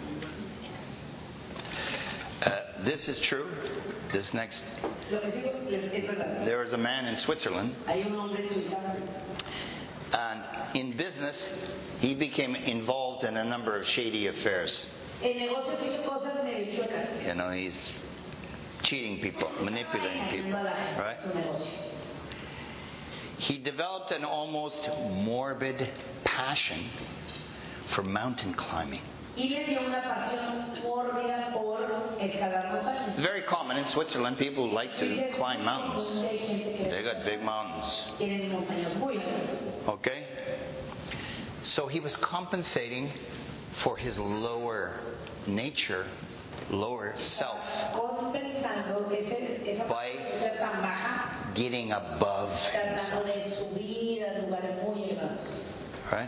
This is true. This next... Lo que sigo es verdad. There was a man in Switzerland, Hay un hombre en Suiza and in business, he became involved in a number of shady affairs. en negocios hizo cosas medio chuecas. You know, he's cheating people, manipulating people, right? Su negocio. He developed an almost morbid passion for mountain climbing. Y le dio una pasión mórbida por escalar montañas. Very common in Switzerland. People like to climb mountains. Hay gente que They got big mountains. tienen montañas muy altas. Okay? So he was compensating for his lower nature, lower self, Compensando esa By- pasión de ser tan baja, getting above tratando himself. de subir a lugares muy elevados. Right?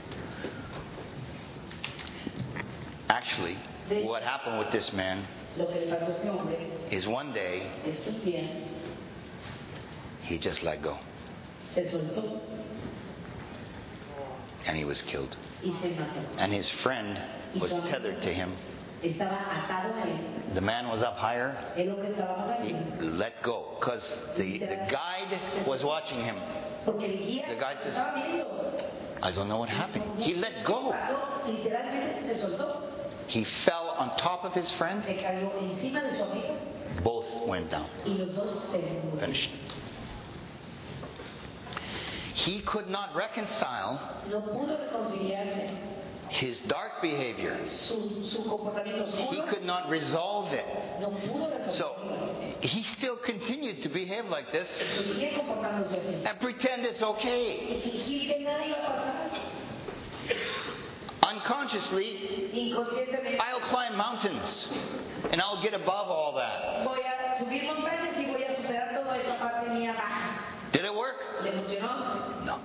Actually, what happened with this man Lo que le pasó a este hombre is one day es que un día he just let go se soltó and he was killed. y se mató. And his friend was tethered to him. estaba atado a él. The man was up higher. El hombre estaba más He alto. let go because the guide was watching him. Porque el guía The guide says, estaba viendo. I don't know what happened. He let go. Pasó, literalmente se soltó. He fell on top of his friend. Se cayó encima de su amigo Both went down. y los dos se murieron. Finished. He could not reconcile No pudo reconciliarse his dark behavior. su comportamiento He oscuro. could not resolve it. No pudo resolverlo. So he still continued to behave like this Seguía comportándose así. and pretend it's okay. Y fingir que nada iba a pasar. Unconsciously, Inconscientemente I'll climb mountains and I'll get above all that. voy a subir montañas y voy a superar toda esa parte mía baja. Did it work? ¿Le funcionó? No.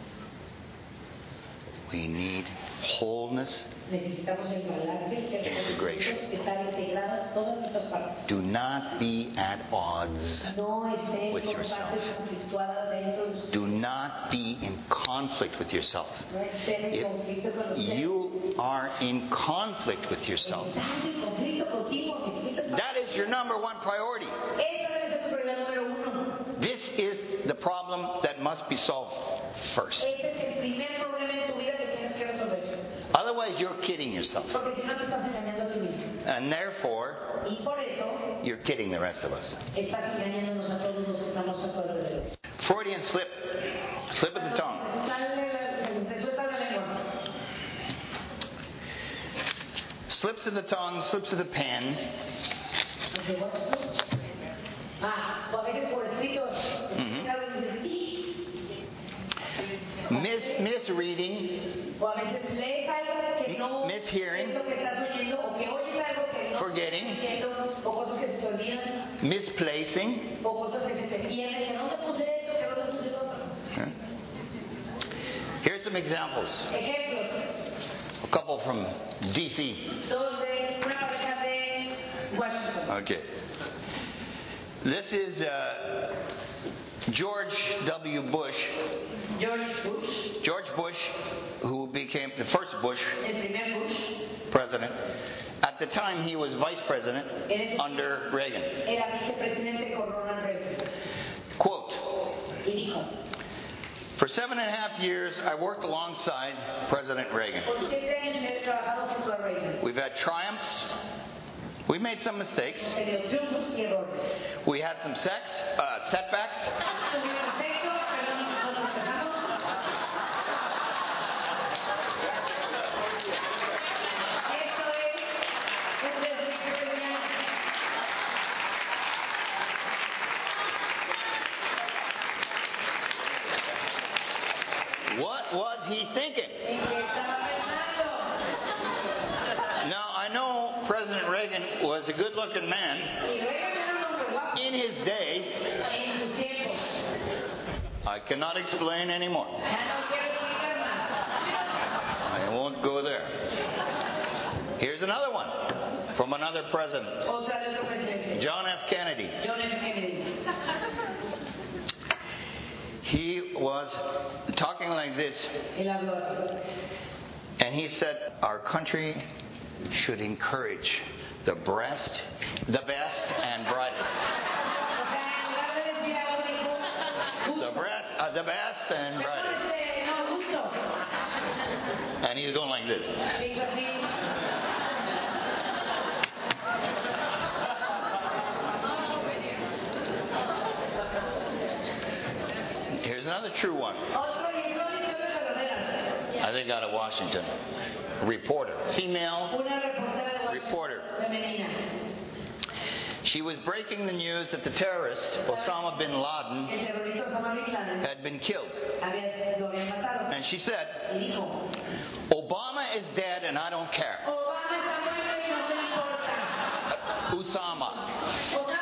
We need wholeness. Necesitamos el balance, Integration. estar integradas todas nuestras partes. Do not be at odds. No estén With con yourself. partes conflictuadas dentro de usted. Do not be in conflict with yourself. No estén en If conflicto con usted. you are in conflict with yourself, Estás en conflicto contigo, distintas that is your number one priority. Esa debe ser tu prioridad número uno. This is the problem that must be solved first. Ese es el primer problema en tu vida que tienes que resolver. Otherwise, you're kidding yourself. Porque si no te estás engañando a ti mismo. And therefore, Y por eso you're kidding the rest of us. estás engañándonos a todos los que estamos a tu alrededor. Freudian slip. Slip of the tongue. Te suelta la lengua. Slips of the tongue, slips of the pen. O a veces por escrito. Misreading, O a veces lees algo que no Mishearing. es lo que estás oyendo, o que oyes algo que no Forgetting. estás oyendo, o cosas que se te olvidan, misplacing. o cosas que se te pierden, que no te puse esto, que no te puse lo otro. Okay. Here's some examples. Ejemplos, A couple from D.C. dos de una pareja de Washington. Okay. This is George W. Bush. George Bush, who became the first Bush El primer Bush president. At the time, he was vice president under Reagan. era vicepresidente con Ronald Reagan. Quote, Y dijo, for 7.5 years, I worked alongside President Reagan. por 7 años he trabajado junto a Reagan. We've had triumphs. We made some mistakes. He tenido triunfos y errores. We had some setbacks. Tuvimos sexo, perdón, nos despejamos. Esto es un desliz pequeño. What was he thinking? ¿En qué estaba pensando? Now, I know President Reagan was a good-looking man Y Reagan era un hombre guapo in his day. en sus tiempos. I cannot explain anymore. Ya no quiero explicar más. I won't go there. Here's another one from another president, Otra de otro presidente. John F. Kennedy. John F. Kennedy. He was talking like this, Él habló así. and he said, our country should encourage the best and brightest. O sea, en lugar de decir algo, dijo, The best and brightest. no, justo. And he's going like this. Dijo así. Here's another true one. Otro y son historias verdaderas. I think out of Washington. Reporter. Female Una reportera de reporter. femenina. She was breaking the news that the terrorist, Osama bin Laden, El terrorista Osama Bin Laden had been killed. lo habían matado. And she said, Y dijo, Obama is dead and I don't care. Obama está muerto y no te importa. Osama. Obama.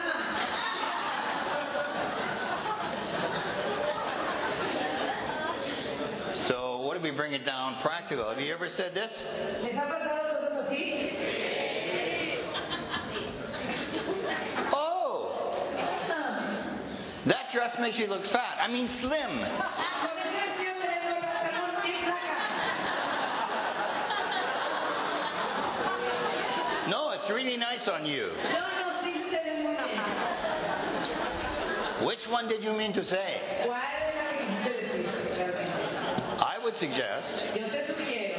So what if we bring it down practical? Have you ever said this? ¿Les ha pasado cosas así? Oh, that dress makes you look fat. I mean slim. Con ese vestido te ves gorda, perdón, bien flaca. looks really nice on you. No, sí se ve muy bien. Which one did you mean to say? ¿Cuál es la que quisiste decir? I would suggest, Yo te sugiero,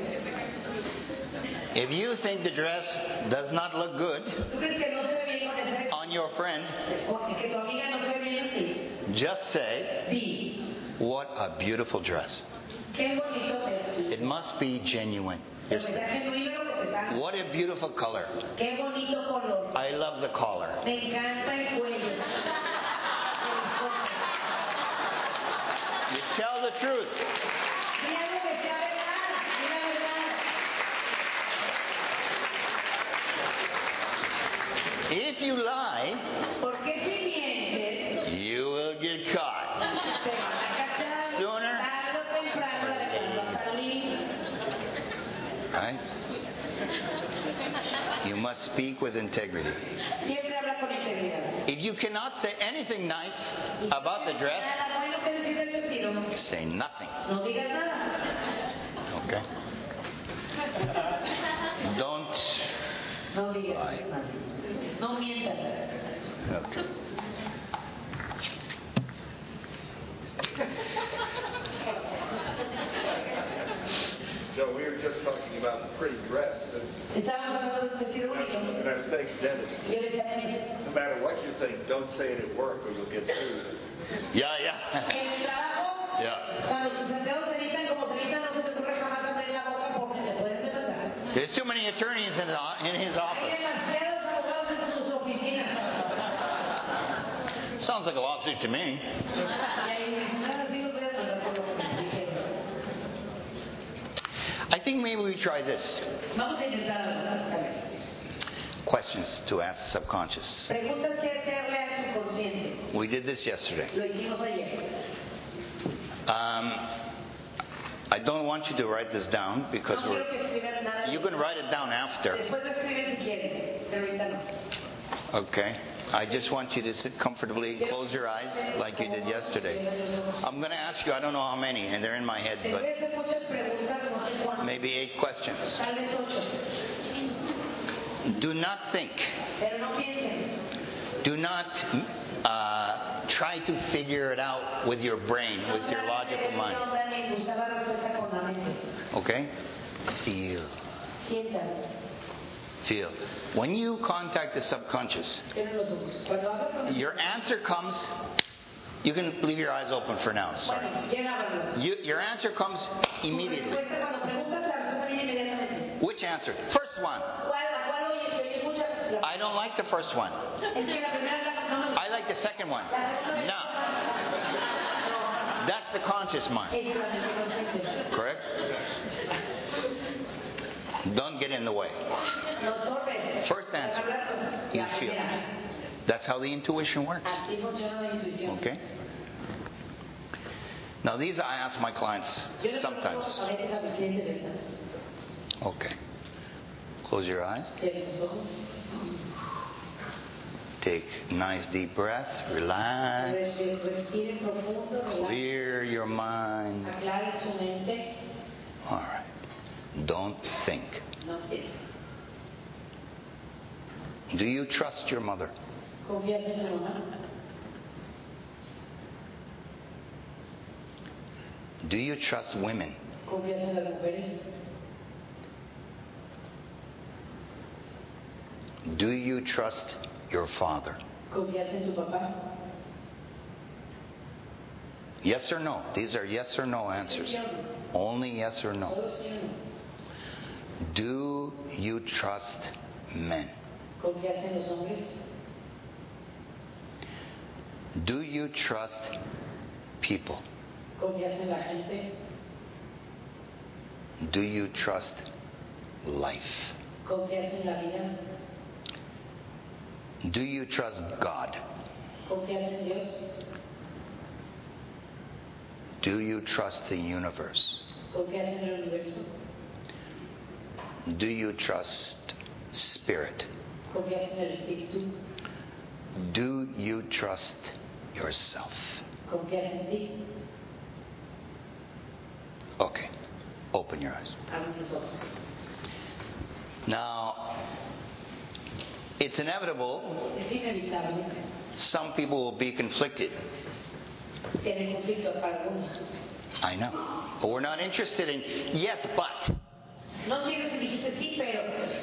if you think the dress does not look good ¿tú crees que no se ve bien con ese? on your friend, Que tu amiga no se ve bien así. just say, Di, what a beautiful dress. qué bonito es. It must be genuine. Pero que sea genuino lo que te está. What a beautiful color. Qué bonito color. I love the collar. Me encanta el cuello. You tell the truth. Di algo que sea verdad. Di la verdad. If you lie, Porque si mientes, you will get caught. te van a cachar. Sooner. Tarde o temprano la verdad va a salir. Right? You must speak with integrity. Siempre habla con integridad. If you cannot say anything nice about the dress, Nada bueno que decir del vestido. say nothing. No digas nada. Okay? Don't No digas lie. nada. No mientas. Okay. Joe, we were just talking about the pretty dress, Estábamos hablando de un vestido bonito. and I was thinking, Dennis, Yo le decía a Dennis, no matter what you think, don't say it at work or you'll get sued. Yeah, yeah. en el trabajo, Yeah. cuando tus empleados se vistan como se vistan, no se te ocurre jamás abrir la boca porque te pueden demandar. There's too many attorneys in his Hay office. demasiados abogados en sus oficinas. Sounds like a lawsuit to me. Y ahí, nada, sí los voy a demandar por lo que me dijeron. I think maybe we try this. Vamos a intentar algo. Questions to ask the subconscious. Preguntas que hacerle al subconsciente. We did this yesterday. Lo hicimos ayer. I don't want you to write this down because No quiero que escriban nada. you can write it down after. Después lo escriben si quieren, pero ahorita no. Okay? I just want you to sit comfortably, close your eyes like you did yesterday. I'm going to ask you, I don't know how many, and they're in my head, Te voy a but hacer muchas preguntas, no sé cuántas. maybe 8 questions. Tal vez 8. Do not think. Pero no piensen. Do not try to figure it out with your brain, with your logical mind. No dan ni buscar la respuesta con la mente. Okay? Feel. Sientan. Feel. When you contact the subconscious, Cierren los ojos. Cuando hablas con el your answer comes. You can leave your eyes open for now. Sorry. Bueno, si quieren ábranlos. Your answer comes immediately. Respuesta, cuando preguntas, la respuesta viene inmediatamente. Which answer? First one. ¿Cuál oyes? Oyes muchas. I don't like the first one. Es que la primera no me gusta. I like the second one. La segunda No. That's the conscious mind. es la mente consciente. Correct? Don't get in the way. No estorbes. First answer. Hablando. You La feel. primera. That's how the intuition works. Así funciona la intuición. Okay? Now, these I ask my clients Yo le pregunto sometimes. a veces a mis clientes de estas. Okay. Close your eyes. Cierren los ojos. Take a nice deep breath. Relax. Respiren profundo. Relajen. Clear your mind. Aclaren su mente. All right. Don't think. No piensen. Do you trust your mother? Confías en tu mamá. Do you trust women? Confías en las mujeres. Do you trust your father? Confías en tu papá. Yes or no? These are yes or no answers. Sí o no. Only yes or no. Solo sí o no. Do you trust men? Confías en los hombres. Do you trust people? Confías en la gente. Do you trust life? Confías en la vida. Do you trust God? Confías en Dios. Do you trust the universe? Confías en el universo. Do you trust spirit? Confías en el espíritu. Do you trust yourself? Confías en ti. Okay. Open your eyes. Abren los ojos. Now, It's inevitable. Es inevitable Some people will be conflicted. tener conflictos para algunos. I know. But we're not interested in, yes, but. No sirve si dijiste sí, pero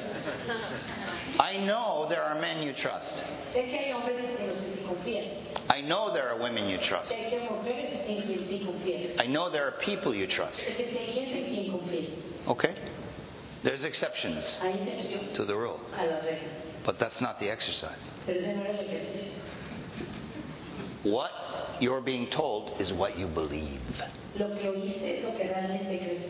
I know there are men you trust. sé que hay hombres en los que sí confías. I know there are women you trust. Sé que hay mujeres en quien sí confías. I know there are people you trust. Sé que sí hay gente en quien confías. Okay? There's exceptions Hay excepción to the rule. a la regla. But that's not the exercise. Pero ese no era el ejercicio. What you're being told is what you believe. Lo que oíste es lo que realmente crees.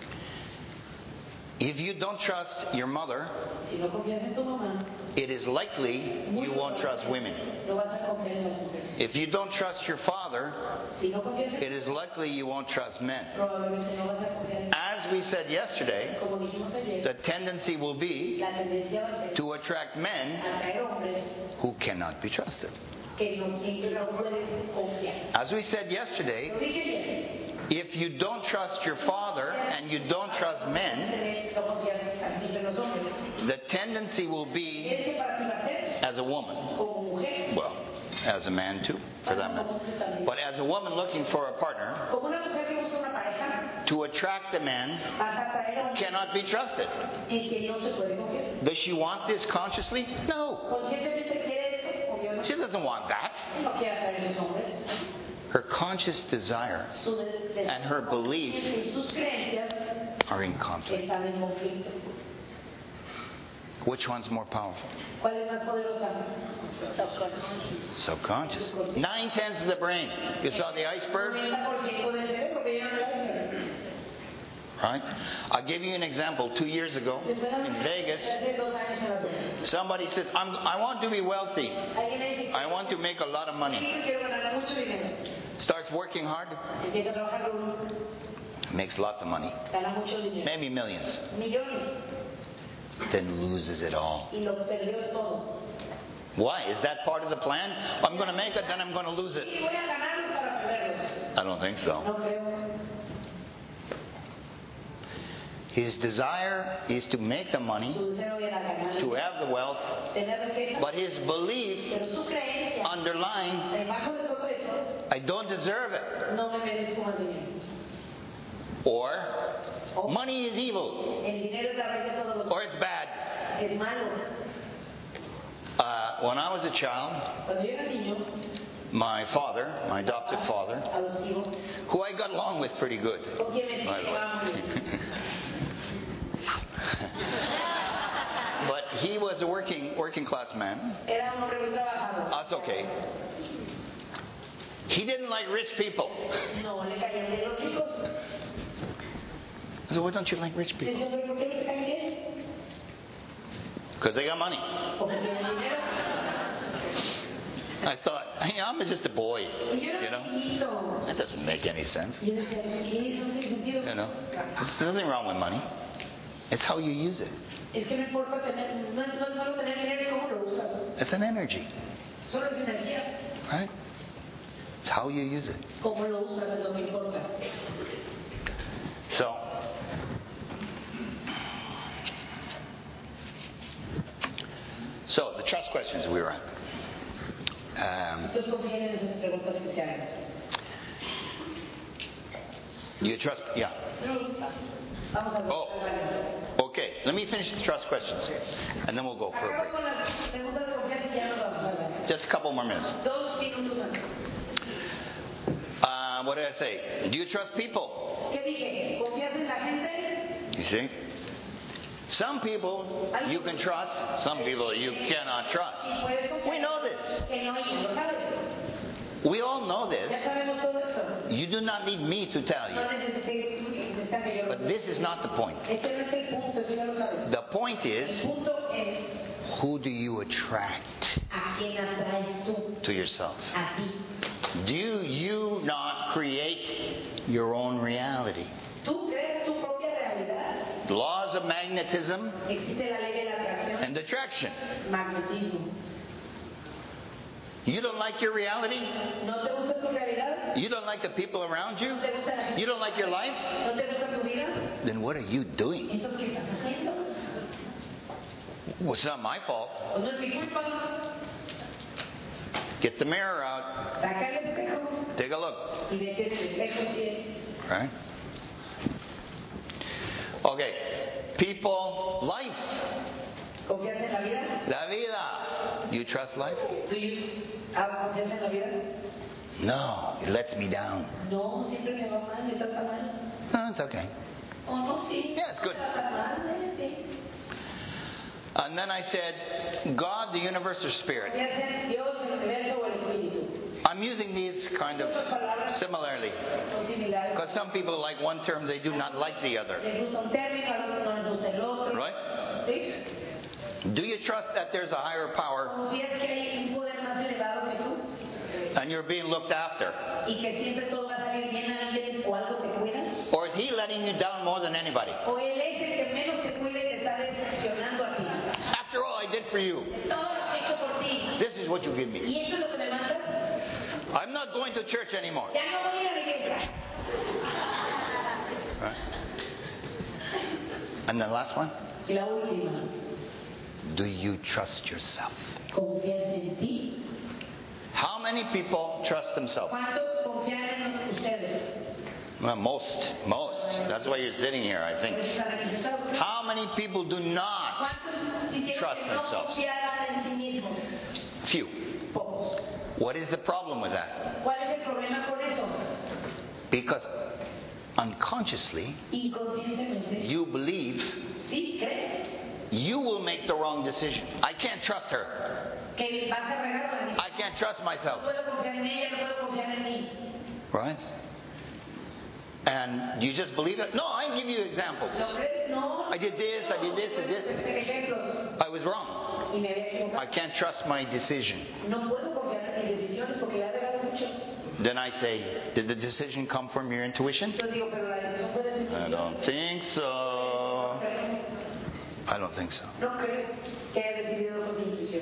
If you don't trust your mother, Si no confías en tu mamá, it is likely you won't trust women. no vas a confiar en las mujeres. If you don't trust your father, Si no confías en it is likely you won't trust men. probablemente no vas a confiar en As we said yesterday, como dijimos ayer, the tendency will be la tendencia va a ser to attract men atraer hombres who cannot be trusted. en que no puedes confiar. As we said yesterday, Lo dije bien. if you don't trust your father and you don't trust men, No confías así en los hombres. the tendency will be Es que para ti va a ser as a woman. como mujer. Well, as a man too, for that matter. But as a woman looking for a partner, Como una mujer que busca una pareja, to attract a man vas a atraer hombres cannot be trusted. en que no se puede confiar. Does she want this consciously? No. Conscientemente quiere esto, obvio no. She doesn't want that. No quiere atraer a esos hombres. Her conscious desire and her belief Y sus creencias are in conflict. están en conflicto. Which one's more powerful? ¿Cuál es más poderosa? Subconscious. 9/10 of the brain. You saw the iceberg? 90% del cerebro que llevan al iceberg. Right? I'll give you an example. 2 years ago in Vegas, Hace 2 años en Las Vegas. somebody says, I want to be wealthy. Alguien me dice, I want to make a lot of money. quiero ganar mucho dinero. Starts working hard, Empieza a trabajar duro, makes lots of money, gana mucho dinero. maybe millions, Millones. then loses it all. Y lo perdió todo. Why? Is that part of the plan? I'm going to make it, then I'm going to lose it. Y voy a ganarlos para perderlos. I don't think so. No creo. His desire is to make the money, Su deseo era ganar. to have the wealth, Tener riqueza. but his belief Pero su creencia, underlying, debajo de todo eso, I don't deserve it. no me merezco más dinero. Or, money is evil, El dinero es la raíz de todos los or it's bad. es malo. When I was a child, Cuando yo era niño, my father, my adopted father, adoptivo, who I got along with pretty good, con quien me by the llevaba muy bien. way. But he was a working class man. Era un hombre muy trabajador. That's okay. He didn't like rich people. No le caían bien los ricos. I said, why don't you like rich people? Decía, ¿pero por qué no te caen bien? Because they got money. Porque tienen dinero. I thought, hey, I'm just a boy, Y yo you era know. niñito. That doesn't make any sense. Y yo decía, ¿qué? No tiene sentido. You know, there's nothing wrong with money. It's how you use it. Es que no importa tener, no es malo tener dinero, es cómo lo usas. It's an energy, Solo es energía. right? It's how you use it. Cómo lo usas es lo que importa. So the trust questions we were on. Entonces confíen en esas preguntas que se hagan. Do you trust? Yeah. Vamos a ver. Oh. Okay. Let me finish the trust questions, and then we'll go for a Acabo break. con las preguntas de confianza y ya nos vamos a ver. Just a couple more minutes. 2 minutos antes. What did I say? Do you trust people? ¿Qué dije? ¿Confías en la gente? You see? Some people you can trust, some people you cannot trust. Y puedes confiar. We know this. Que no, y tú lo sabes. We all know this. Ya sabemos todo eso. You do not need me to tell No you. necesitan que yo lo But this is not the point. Este no es el punto, eso ya lo sabes. The point El is, punto es who do you attract a quién atraes tú. to yourself? A ti. Do you not create your own reality? Tú creas tu propia realidad. The laws of magnetism Existe la ley de la atracción. and attraction. Magnetismo. You don't like your reality? ¿No te gusta tu realidad? You don't like the people around you? ¿No te gusta la gente? You don't like your life? ¿No te gusta tu vida? Then what are you doing? Entonces, ¿qué estás haciendo? Well, it's not my fault. Pues no es mi culpa. Get the mirror out. Saca el espejo Take a look. y ve que el espejo sí es. Right? Okay. People, life. ¿Confías en la vida? La vida. You trust life? ¿Tú confías en la vida? No. It lets me down. No, siempre me va mal, me trata mal. No, it's okay. Oh, no, sí. Yeah, it's good. Me trata mal, sí. And then I said, God, the universe, or spirit. Podría ser Dios, el universo o el espíritu. I'm using these kind of similarly. Son similares. Because some people like one term, they do not like the other. Les gusta un término, a otros no les gusta el otro. Right? ¿Sí? Do you trust that there's a higher power ¿Confías que hay un poder más elevado que tú? and you're being looked after? ¿Y que siempre todo va a salir bien a alguien o algo te cuida? Or is he letting you down more than anybody? ¿O él es el que menos te cuida y te está decepcionando a ti? After all I did for you, Todo lo que he hecho por ti. this is what you give me. ¿Y eso es lo que me mandas? I'm not going to church anymore. Ya no voy a ir a la iglesia. Right? And the last one, Y la última, do you trust yourself? ¿confías en ti? How many people trust themselves? ¿Cuántos confían en ustedes? Well, most. That's why you're sitting here, I think. ¿Están aquí sentados? How many people do not? ¿Cuántos sintieron Trust que no themselves. confiaran en sí mismos? Few. Pocos. What is the problem with that? ¿Cuál es el problema con eso? Because unconsciously, Inconscientemente, you believe sí crees you will make the wrong decision. I can't trust her. que vas a regar con ella. I can't trust No myself. puedo confiar en ella, no puedo confiar en mí. Right? And you just believe it? No, I can give you examples. ¿Lo crees? No. I did this, I did this, I did this. Ejemplos. I was wrong. Y me había equivocado. I can't trust my decision. No puedo confiar en mis decisiones porque ya he regado mucho. Then I say, did the decision come from your intuition? Entonces digo, pero la decisión fue de mi I decisión. don't think so. I don't think so. No creo que haya decidido con mi intuición.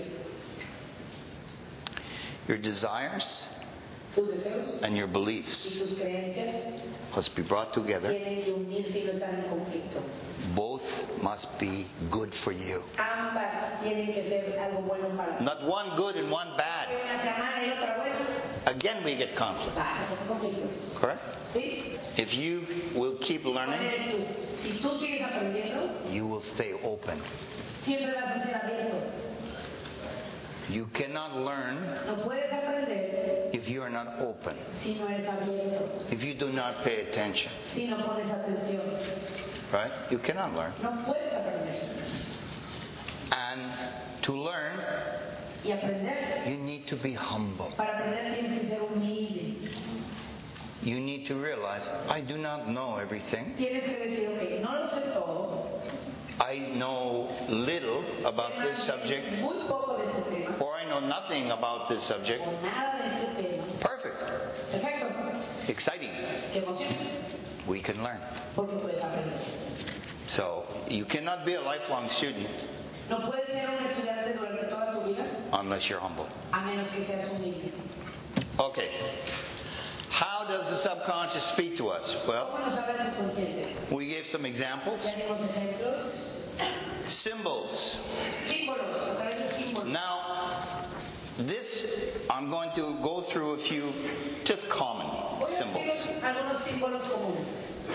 Your desires Tus deseos and your y beliefs tus creencias must be brought together. tienen que unirse y no estar en conflicto. Both must be good for you. Ambas tienen que ser algo bueno para ti. Not one good and one bad. Una sea mala y otra buena. Again, we get conflict. Vas a tener conflicto. Correct? ¿Sí? If you will keep ¿Cuál learning, eres tú? Si tú sigues aprendiendo, you will stay open. siempre vas a ser abierto. You cannot learn No puedes aprender if you are not open, si no eres abierto, if you do not pay attention. si no pones atención. Right? You cannot learn. No puedes aprender. And to learn, Y aprender, you need to be humble. para aprender tienes que ser humilde. You need to realize, I do not know everything. Tienes que decir, ok, no lo sé todo. I know little about this subject, Muy poco de este tema. or I know nothing about this subject. O nada de este tema. Perfect. Perfecto. Exciting. Qué emoción. We can learn. Porque puedes aprender. So, you cannot be a lifelong student No puedes ser un estudiante durante toda tu vida unless you're humble. a menos que seas humilde. Okay. How does the subconscious speak to us? Well, ¿Cómo nos habla el subconsciente? we gave some examples. Ya dimos ejemplos. Symbols. Símbolos, a través de símbolos. Now, this, I'm going to go through a few just common Voy a symbols. decir algunos símbolos comunes.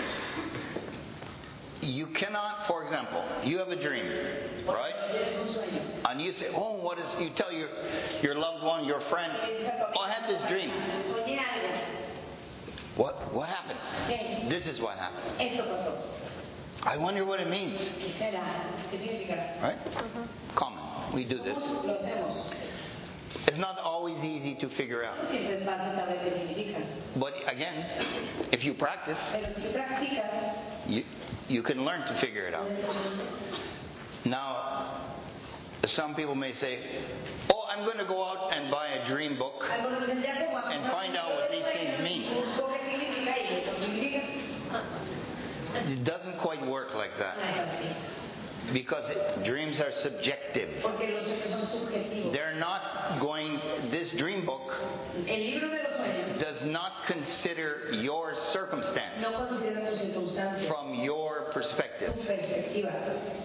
You cannot, for example, you have a dream, right? Tienes un sueño. And you say, oh, what is, you tell your loved one, your friend, oh, I had this dream. Soñé algo. What happened? ¿Qué? This is what happened. Esto pasó. I wonder what it means, ¿Qué será? ¿Qué significará? right? Common. We do this. Lo hacemos. It's not always easy to figure out. No siempre es fácil saber qué significan. But again, if you practice, Pero si practicas, you can learn to figure it out. puedes aprender. Now, some people may say, oh, I'm going to go out and buy a dream book Algunos dicen, ya tengo and find out what these things mean. Busco qué significa y eso significa. It doesn't quite work like No that es así. because dreams are subjective. Porque los sueños son subjetivos. They're not going, this dream book El libro de los sueños does not consider your circumstance no considera tus circunstancias, from your perspective. tu perspectiva.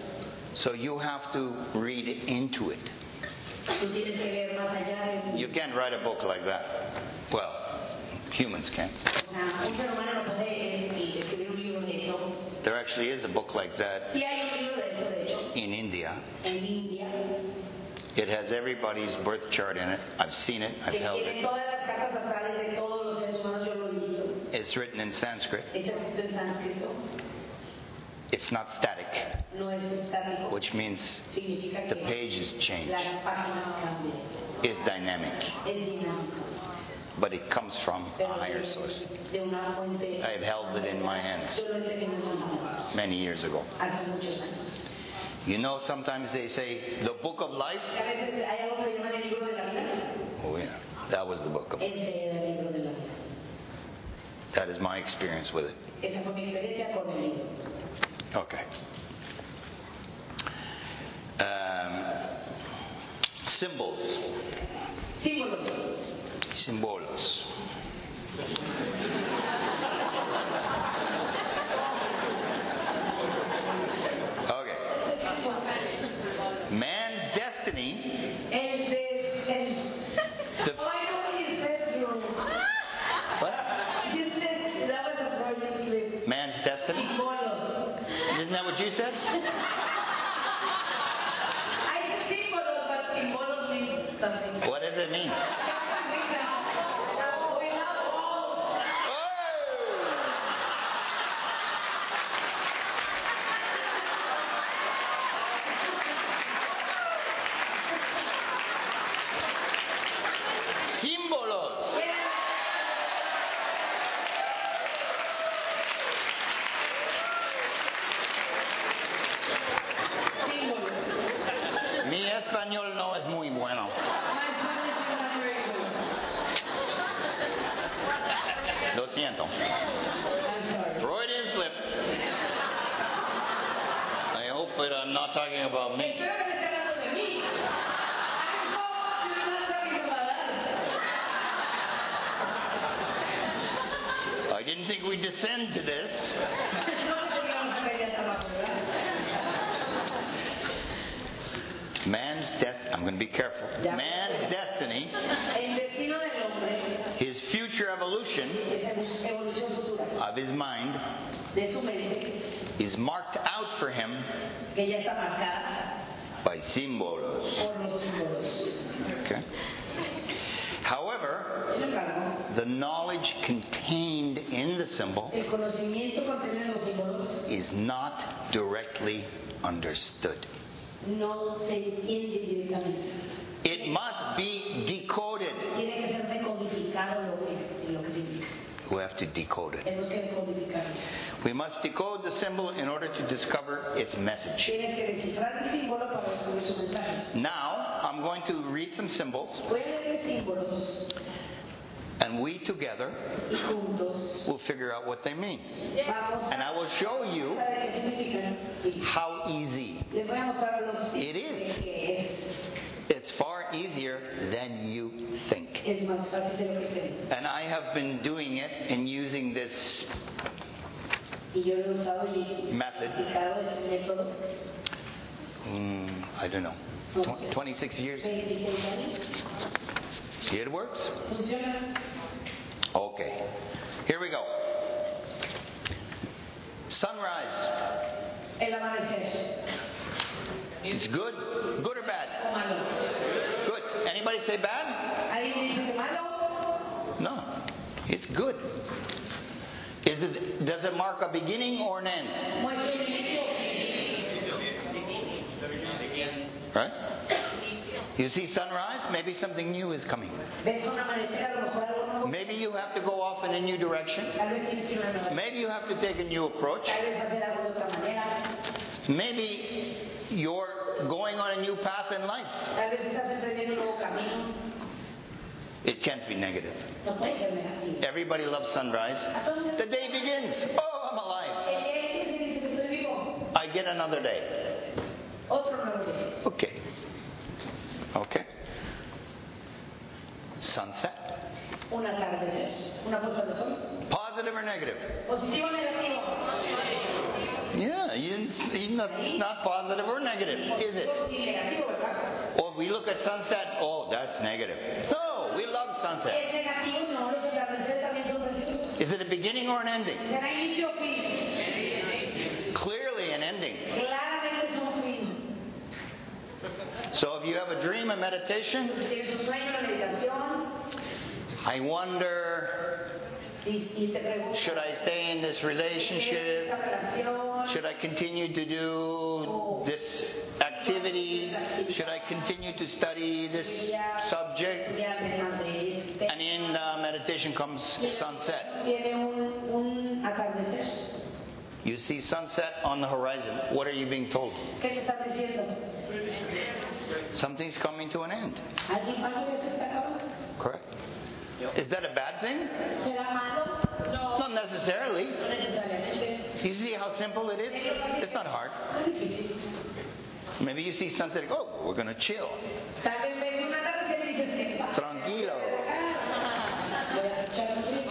So you have to read into it. Tú tienes que ver más allá de... You can't write a book like that. Well, humans can't. O sea, un ser humano no puede escribir un libro de eso. There actually is a book like that Sí hay un libro de eso, de hecho, in India. en India, It has everybody's birth chart in it. I've seen it. I've que held tiene it. todas las cartas astrales de todos los seres humanos, yo lo he visto. It's written in Sanskrit. Está escrito en sánscrito, It's not static, no es estático, which means significa the que pages change. las páginas cambian, It's dynamic, es dinámico, but it comes from a pero higher source. de una fuente. I've held it in my hands Yo lo he tenido en mis manos many years ago. hace muchos años. You know, sometimes they say the book of life. A veces hay algo que llaman el libro de la vida. Oh yeah, that was the book of life. Ese era el libro de la vida. That is my experience with it. Esa fue mi experiencia con el libro. Okay. Symbols. Símbolos. Symbolos. Okay. Man's destiny. The- Oh, I know what you said, Joe. What? You said that was a Freudian slip. Man's destiny? Símbolos. Isn't that what you said? I said símbolos, but símbolos means something. What does it mean? Símbolos. Mi español no es muy bueno. Lo siento. Freudian slip. I hope that I'm not talking about me. I didn't think we'd descend to this. I'm going to be careful. Man's destiny, El destino del hombre, his future evolution esa evolución futura of his mind, de su mente, is marked out for him que ya está marcada by símbolos. por los símbolos. Okay. However, Sin embargo, the knowledge contained in the symbol el conocimiento contenido en los símbolos is not directly understood. no se entiende directamente. It must be decoded. Tiene que ser decodificado lo que significa. We have to decode it. Tenemos que decodificarlo. We must decode the symbol in order to discover its message. Tienes que descifrar el símbolo para descubrir su mensaje. Now, I'm going to read some symbols, Voy a leer símbolos and we together y juntos will figure out what they mean. vamos And I will show you a qué significan. Y how easy. les voy a mostrar los It is. que It's far easier than you think. es más fácil de lo que creen. And I have been doing it and using this Y yo lo he usado y method, aplicado este método I don't know, 26 years. 26 años. It works? Funciona. Okay. Here we go. Sunrise. El amanecer. It's good? Good or bad? O malo. Good. Anybody say bad? ¿Alguien dice que malo? No. It's good. Does it mark a beginning or an end? Muestra un inicio. Right? You see sunrise? Maybe something new is coming. Ves un amanecer, a lo mejor algo nuevo. Maybe you have to go off in a new direction. Tal vez tienes que ir a una nueva. Maybe you have to take a new approach. Tal vez hacer algo de otra manera. Maybe you're going on a new path in life. Tal vez estás emprendiendo un nuevo camino. It can't be negative. No puede ser negativo. Everybody loves sunrise. The day begins. Oh, I'm alive. El día que dice que estoy vivo. I get another day. Otro nuevo día. Okay. Okay. Sunset. Un atardecer. Una puesta de sol. Positive or negative? Positivo o negativo. Yeah, it's not positive or negative, is it? Positivo y negativo, ¿verdad? Or we look at sunset, oh, that's negative. No, we love sunset. Es negativo, no, los atardeceres también son preciosos. Is it a beginning or an ending? ¿Será inicio o fin? Clearly an ending. Claramente es un fin. So if you have a dream, a meditation, Si tienes un sueño, una meditación, I wonder, y te preguntas, should I stay in this ¿quieres relationship? esta relación? Should I continue to do this activity? Should I continue to study this subject? Estudiarme más de este. And in meditation comes sunset. Viene un atardecer. You see sunset on the horizon. What are you being told? ¿Qué te estás diciendo? Something's coming to an end. ¿Algo ya se está acabando? Correct? Is that a bad thing? ¿Será malo? No. Not necessarily. No necesariamente. You see how simple it is? It's not hard. No es difícil. Maybe you see sunset and go, oh, we're going to chill. Tal vez ves un atardecer y dices, ¿qué pasa? Tranquilo. Voy a escuchar un grito.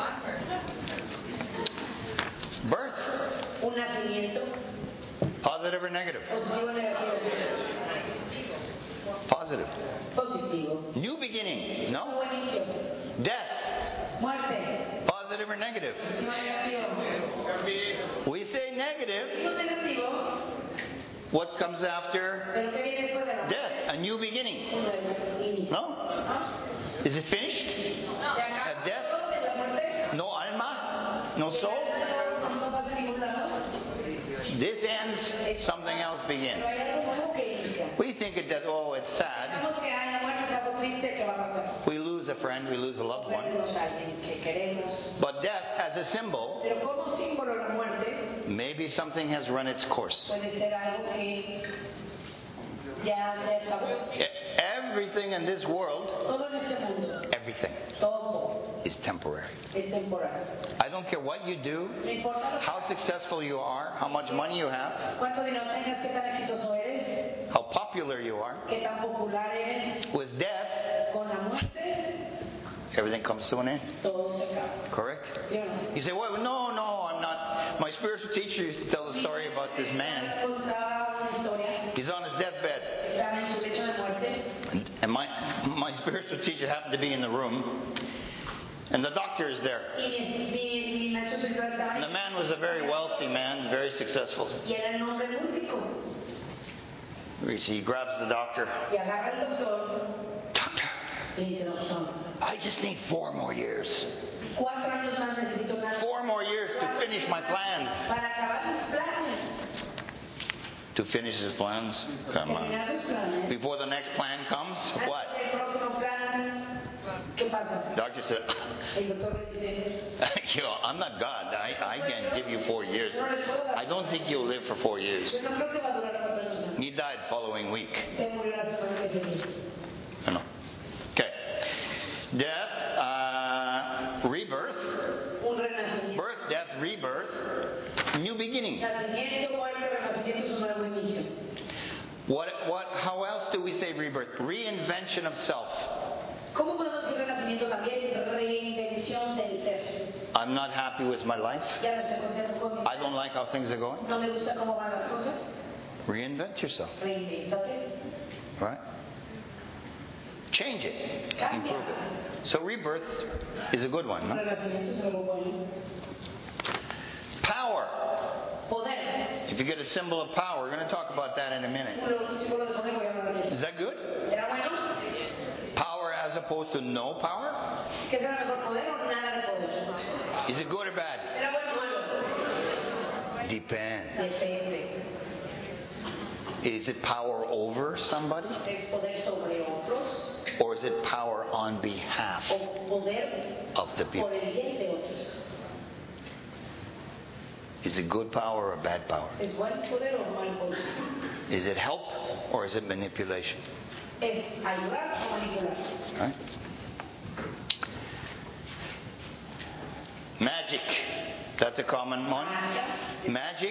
Birth. Un nacimiento. Positive or negative? Positivo o negativo. Positive. Positivo. New beginning. No? Nuevo inicio. Death. Muerte. Positive or negative? Positivo o negativo. We say negative. Positivo o negativo. What comes after Pero ¿qué viene después de la muerte? death? A new beginning. Un nuevo inicio. No? ¿No? Is it finished? ¿Se acaba At death? todo de la muerte? No alma? No soul? No pasa a ningún lado. This ends, something else begins. Pero hay algo nuevo que inicia. We think it that, oh, it's sad. Pensamos que hay la muerte es algo triste que va a pasar. We lose a friend, we lose a loved one. Perdemos a alguien que queremos. But death as a symbol, Pero como símbolo la muerte maybe something has run its course. puede ser algo que ya se acabó. Everything in this world, Todo en este mundo, everything todo is temporary. es temporal. I don't care what you do, No importa lo que how successful you are, how much money you have, cuánto dinero tengas, qué tan exitoso eres, how popular you are. qué tan popular eres. With death, Con la muerte, everything comes to an end. todo se acaba. Correct? ¿Sí o no? You say, well, no, I'm not. My spiritual teacher used to tell the story about this man. Contaba una historia. He's on his deathbed. Estaba en su lecho de muerte. And my spiritual teacher happened to be in the room. And the doctor is there. Y mi maestro espiritual estaba And the ahí. man was a very wealthy man, very successful. Y era el hombre muy rico. He grabs the doctor. Y agarra al doctor Doctor, y dice, doctor, I just need 4 more years. 4 años más necesito nada 4 more years to finish my plans. para acabar mis planes. To finish his plans? Come on. Terminar sus planes. Before the next plan comes, what? Antes del próximo plan, ¿qué pasa? Doctor said, El doctor dice, I'm not God. I can't give you 4 years. I don't think you'll live for 4 years. yo no creo que va a durar 4 años. He died following week. Se murió la semana que viene. I know. Okay. Death, rebirth, Un renacimiento. birth, death, rebirth, new beginning. Nacimiento, muerte, renacimiento es un nuevo inicio. How else do we say rebirth? Reinvention of self. ¿Cómo podemos decir renacimiento también? Reinvención del ser. I'm not happy with my life. Ya no estoy contento con mi I don't like how things are going. No me gusta cómo van las cosas. Reinvent yourself, Reinvéntate. right? Change it, Cambia. improve it. So rebirth is a good one, no? Renacimiento es algo bueno. Power. Poder. If you get a symbol of power, we're going to talk about that in a minute. Un símbolo de poder, voy a hablar de Is eso. that good? ¿Será bueno? Power as opposed to no power? ¿Qué será mejor, poder o nada de poder? Is it good or bad? ¿Será bueno o malo? Depends. Depende. Is it power over somebody? ¿Es poder sobre otros Or is it power on behalf o poder of the por people? el bien de otros? Is it good power or bad power? ¿Es buen poder o mal poder? Is it help or is it manipulation? ¿Es ayudar o manipular? Right? Magic. That's a common one. Magia. Magic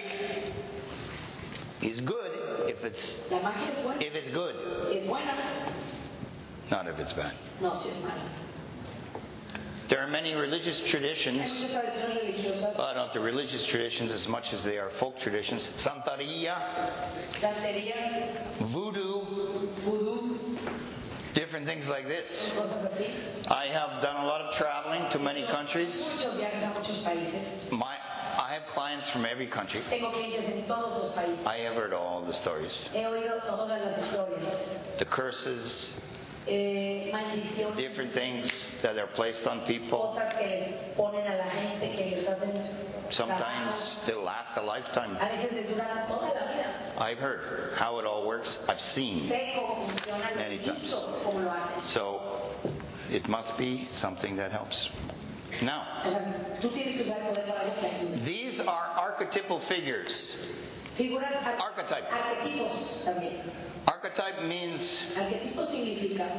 is good if it's La magia es buena. good, Si es buena, not if it's bad. no, si es mala. There are many religious Hay traditions, muchas tradiciones religiosas. not the religious traditions as much as they are folk traditions. Santeria, Santería, voodoo, vudú, different things like this. cosas así. I have done a lot of traveling to many countries. Muchos viajes a muchos países. I have clients from every country. Tengo clientes en todos los países. I have heard all the stories. He oído todas las historias. The curses, Maldiciones, different things that are placed on people. cosas que les ponen a la gente, que les hacen Sometimes trabajo. they last a lifetime. A veces les duran toda la vida. I've heard how it all works. I've seen. Sé cómo funciona, lo Many he visto cómo lo hacen. So it must be something that helps. Now, O sea, tú tienes que usar el poder para algo que ayude. these are archetypal figures. Figuras Archetype. arquetipos también. Archetype means Arquetipo significa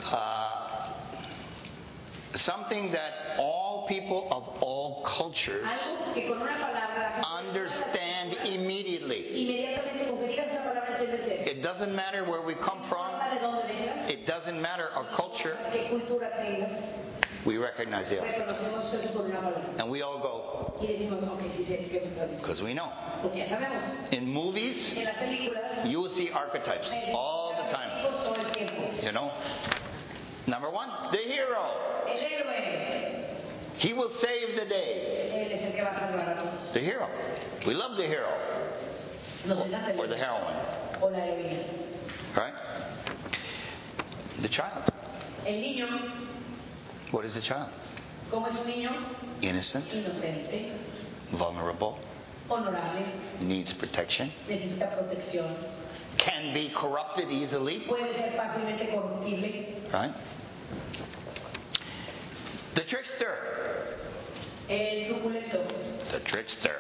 something that all people of all cultures algo que con una palabra understand immediately. inmediatamente con que digas esa palabra entiendes It doesn't matter where we come no from. importa de dónde vengas, It doesn't matter our culture. qué cultura tengas, We recognize it. reconocemos eso con una palabra. And we all go, Y decimos, ok, sí sé qué me estás diciendo. because we know. Porque ya sabemos, In movies, en las películas, you will see archetypes all the time. arquetipos todo el tiempo. You know? Number one, the hero. El héroe, He will save the day. él es el que va a salvar a todos. The hero. We love the hero Nos encanta el or the héroe heroine. o la heroína. Right? The child. El niño, What is the child? ¿cómo es un niño? Innocent, Inocente, vulnerable, honorable, needs protection, necesita protección, can be corrupted easily. puede ser fácilmente corruptible. Right? The trickster. El truculento, The trickster.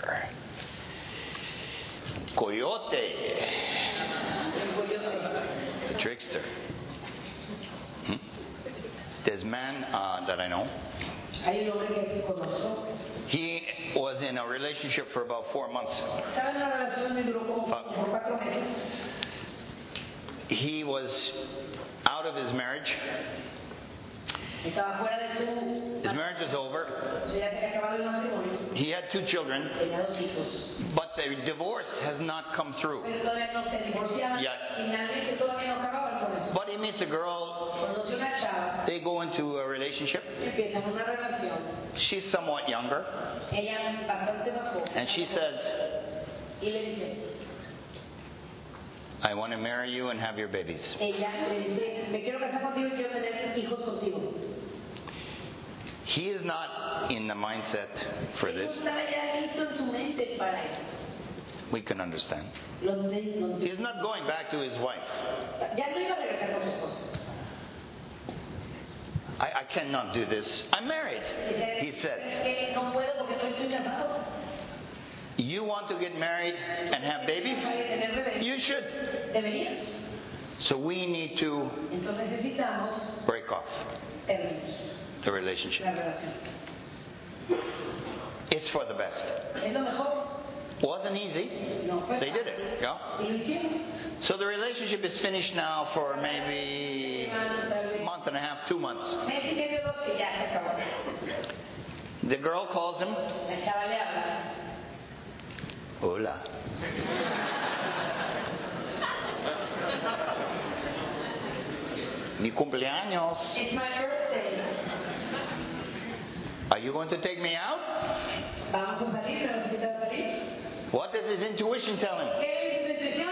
Coyote. el coyote. The trickster. This man that I know, Hay un hombre que conozco. he was in a relationship for about 4 months. Estaba en una relación donde duró como por 4 meses. He was out of his marriage. Estaba fuera de su... His marriage was over. O sea, ya se había acabado el matrimonio. He had 2 children, Tenía 2 hijos. but the divorce has not come through. Pero todavía no se divorciaban. Ya. Finalmente todavía no acababan con eso. But he meets a girl, Conoce una chava, they go into a relationship. empiezan una relación. She's somewhat younger, Ella bastante más joven. and she says, Y le dice, I want to marry you and have your babies. ella le dice, me quiero casar contigo y quiero tener hijos contigo. He is not in the mindset for Él no this. estaba ya listo en su mente para eso. We can understand. Los He's not going back to his wife. ya no iba a regresar con su esposa. I cannot do this. I'm married, he Es said. que no puedo porque no estoy casado. You want to get married and have babies? Para tener bebés. You should. Deberías. So we need to Entonces necesitamos break off términos, the relationship. la relación. It's for the best. Es lo mejor. Wasn't easy. No fue They did fácil. it. Yeah. Y lo hicieron. So the relationship is finished now for maybe a month and a half, 2 months. Mes y medio, 2 que ya se acabó. The girl calls him. La chava le habla. Hola. Mi cumpleaños. It's my birthday. Are you going to take me out? Vamos a salir, ¿me vas a invitar a salir? What does his intuition tell him? ¿Qué dice tu intuición?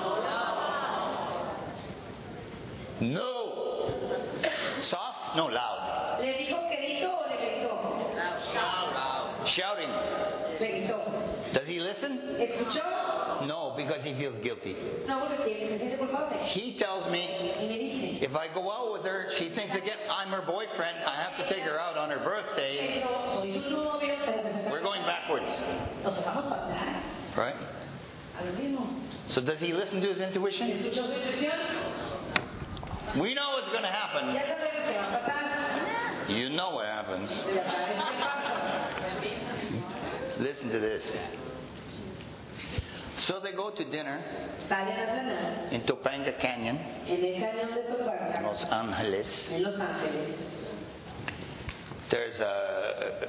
No. Soft? No, loud. ¿Le dijo querido o le gritó? Shouting. Le gritó. Does he listen? ¿Escuchó? No, because he feels guilty. No, porque se siente culpable. He tells me Y me dice, if I go out with her, she thinks again I'm her boyfriend. I have to take her out on her birthday. pero soy su novio, pero We're going backwards. nos vamos para atrás. Right? A lo mismo. So does he listen to his intuition? ¿Escuchó su intuición? We know what's going to happen. Ya sabemos que va a pasar. You know what happens. Ya sabes qué pasa. Listen to this. So they go to dinner Salen a cenar in Topanga Canyon, en el cañón de Topanga, Los Angeles. en Los Ángeles. There's a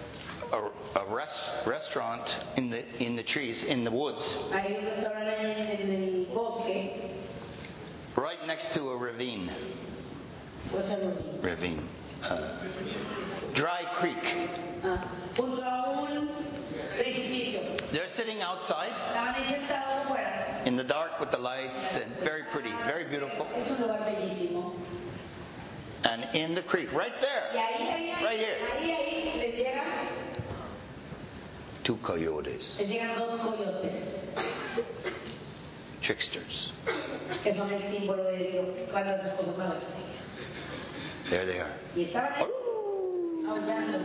restaurant in the trees, in the woods, Hay un restaurante en el bosque. right next to a ravine. What's that movie? Ravine. Dry creek. Junto a un precipicio. They're sitting outside Estaban ahí sentados afuera. in the dark with the lights, and very pretty, very beautiful. Es un lugar bellísimo. And in the creek, right Y there, ahí, right here, ahí les llegan, two coyotes, les llegan dos coyotes, tricksters. que son el símbolo de Dios, cuando las cosas malas. There they are. Y estaban ahí, aullando.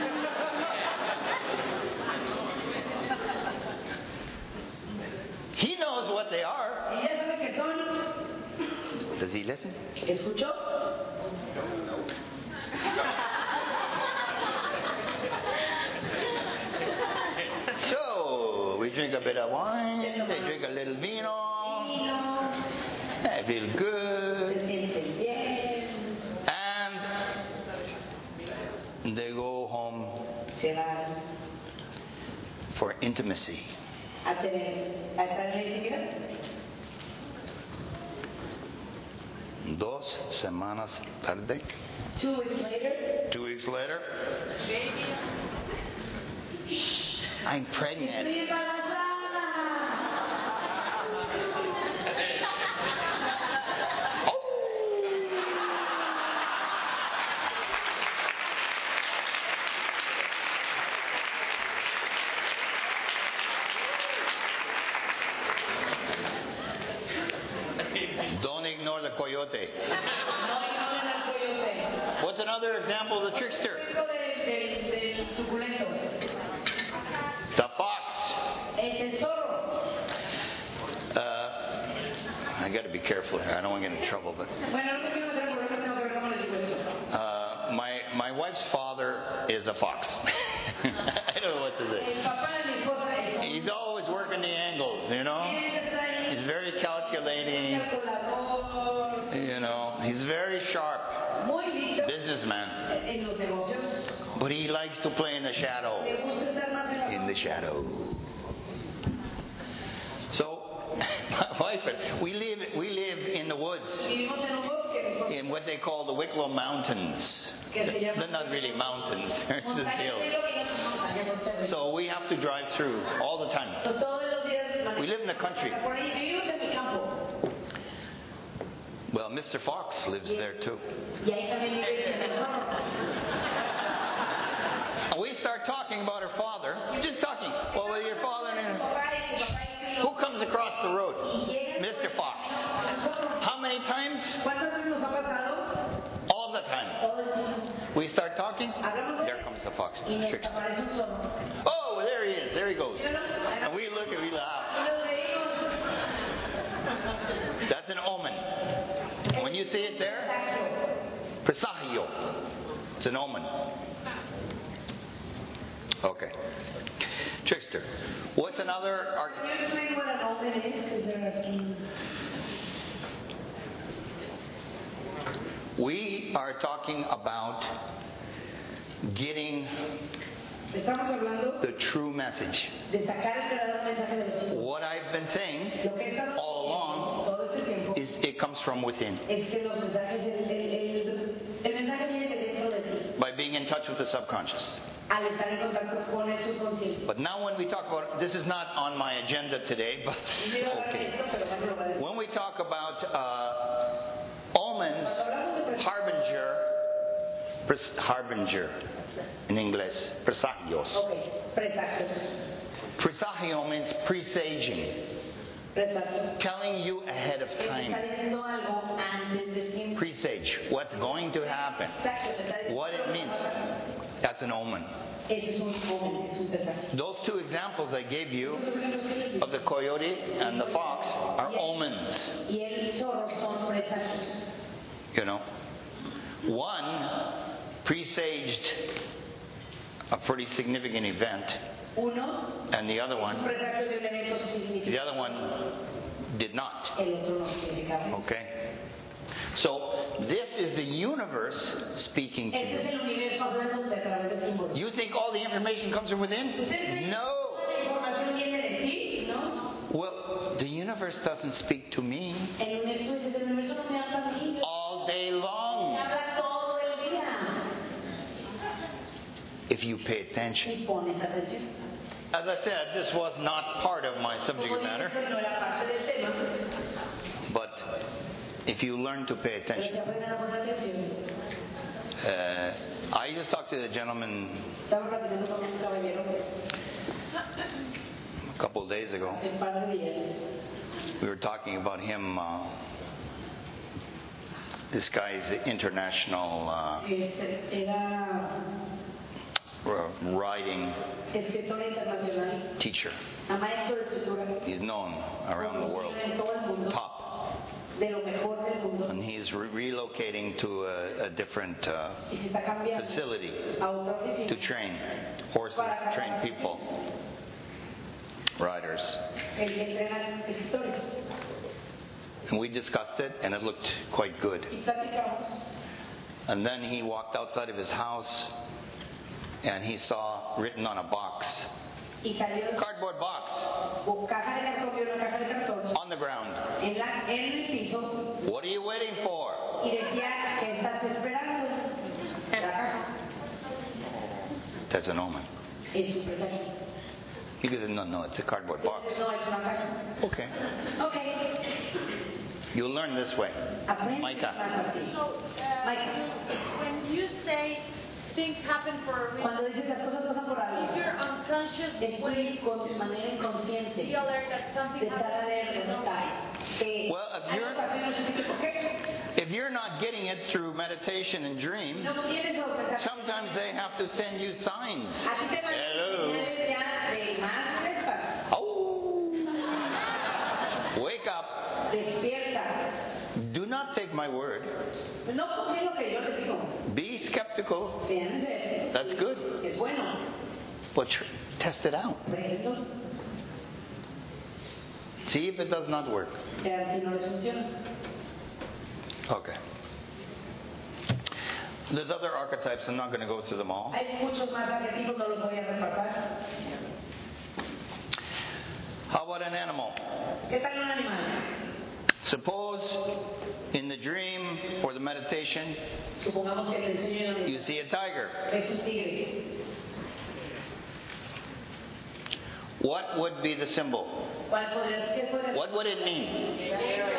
He knows what they are. Y ya sabe que son. Does he listen? ¿Escuchó? So we drink a bit of wine. They drink a little vino. Vino, They feel se good, sienten bien, and they go home se van for intimacy. a estar en la intimidad. 2 semanas tarde, 2 weeks later, 2 weeks later, I'm pregnant. estoy embarazada. Don't ignore the coyote. No ignoren al coyote. What's another example of the trickster? Ejemplo del suculento. The fox. El zorro. I got to be careful here. I don't want to get in trouble, but Bueno, no me quiero meter en problemas, tengo que ver cómo les digo esto. my wife's father is a fox. I don't know what to say. El papá de mi esposa es He's always working the angles, you know. un He's very calculating, calculador, you know. He's very sharp muy listo businessman, en los negocios. but he likes to play in the shadow. Le gusta estar más en la In the shadow. So, my wife and we live in the woods, Vivimos en un bosque, in what they call the Wicklow Mountains. que se llama They're not really mountains; they're just montañas de hills. Lobo y no son montañas, son cerros. So we have to drive through all the time. Entonces, todos los días We live in the country. por ahí vivimos en el campo. Well, Mr. Fox lives there too. Y ahí también vive el zorro. And we start talking about her father. Just talking. Well, with your father and Papá y su papá y su who comes across the road? y llega Mr. Fox. el zorro. How many times? ¿Cuántas veces nos ha pasado? All the time. Todo el tiempo. We start talking. Hablamos de There comes the fox. y nos Trickster. aparece un zorro. Oh, there he is. There he goes. ¿Sí o no? And we look and we laugh. Y nos reímos. That's an omen. When you see it there, presagio. It's an omen. Okay. Trickster. What's another? Can you explain what an omen is? Because they're asking. We are talking about getting Estamos hablando the true message. de sacar el verdadero mensaje de los hijos. What I've been saying Lo que he estado all along todo este tiempo is it comes from within. es que los mensajes, el mensaje viene de dentro de ti, By being in touch with the subconscious. al estar en contacto con el subconsciente. But now when we talk about, this is not on my agenda today, but Y yo iba a hablar de okay. esto, pero Juan me lo va a decir. When we talk about omens, harbinger in English, presagios. Ok, presagios. Presagio means presaging, Presagio. telling you ahead of Él está time. diciendo algo antes del tiempo. Presage, what's going to happen, Exacto, te está diciendo what it algo means. antes. That's an omen. Eso es un omen, es un presagio. Those two examples I gave you Esos ejemplos que les di. of the coyote and the fox are omens. Y el zorro son presagios. You know, one presaged a pretty significant event, Uno, and the other un one, presagio de un evento the significativo. other one did not. El otro no significaba eso. Okay, So this is the universe speaking to Este es you. el universo hablando a través de símbolos. You think all the information comes from within? No. La información viene de ti, ¿no? Well, the universe doesn't speak to me El universo no me habla a mí. all day Me long habla todo el día. if you pay attention. Y pones atención. As I said, this was not part of my subject Como matter, dices, no era parte del tema, but if you learn to pay pero si attention. aprenden a poner atención. I just talked to the gentleman Estaba platicando con un caballero a couple of days ago. hace un par de días. We were talking about him. This guy's international Era writing escritor internacional, teacher. a maestro de escritura, He's known around the world, en todo el mundo, top. de lo mejor del mundo, And he's relocating to a different y se está cambiando facility a otra to oficina. train horses, train people, riders. El que entrena escritores. And we discussed it, and it looked quite good. Y platicamos. And then he walked outside of his house, and he saw written on a box, Y salió de cardboard box, su caja de cartón, vio una caja de cartón on the ground. en el piso What are you waiting for? y decía que estás esperando. La caja That's an omen. es un presagio. He goes, no, it's a cardboard box. No es una caja. Okay. Ok. You'll learn this way. Aprende Micah. más así. So, Micah, when you say things happen for a reason, cuando dices las cosas pasan por algo, if you're unconscious, es when muy de manera inconsciente be alert that something de estar happens, alerta. Que Well, if hay you're- ocasiones en que, ¿por qué? If you're not getting it through meditation and dream, No tienes los mensajes. sometimes they have to send you signs. A ti te van a Hello. señales ya de más alertas. Oh, wake up. Despierta. Do not take my word. No confíes lo que yo les digo. Be skeptical, Sean escépticos. That's good. Es bueno. but test it out. Pruébenlo. See if it does not work. Vean si no les funciona. Okay. There's other archetypes. I'm not going to go through them all. Hay muchos más arquetipos, no los voy a repasar. How about an animal? ¿Qué tal un animal? Suppose in the dream or the meditation Supongamos que te enseño en you see a tiger. es un tigre. What would be the symbol? ¿Cuál podría ser? ¿Qué podría ser? What would it mean?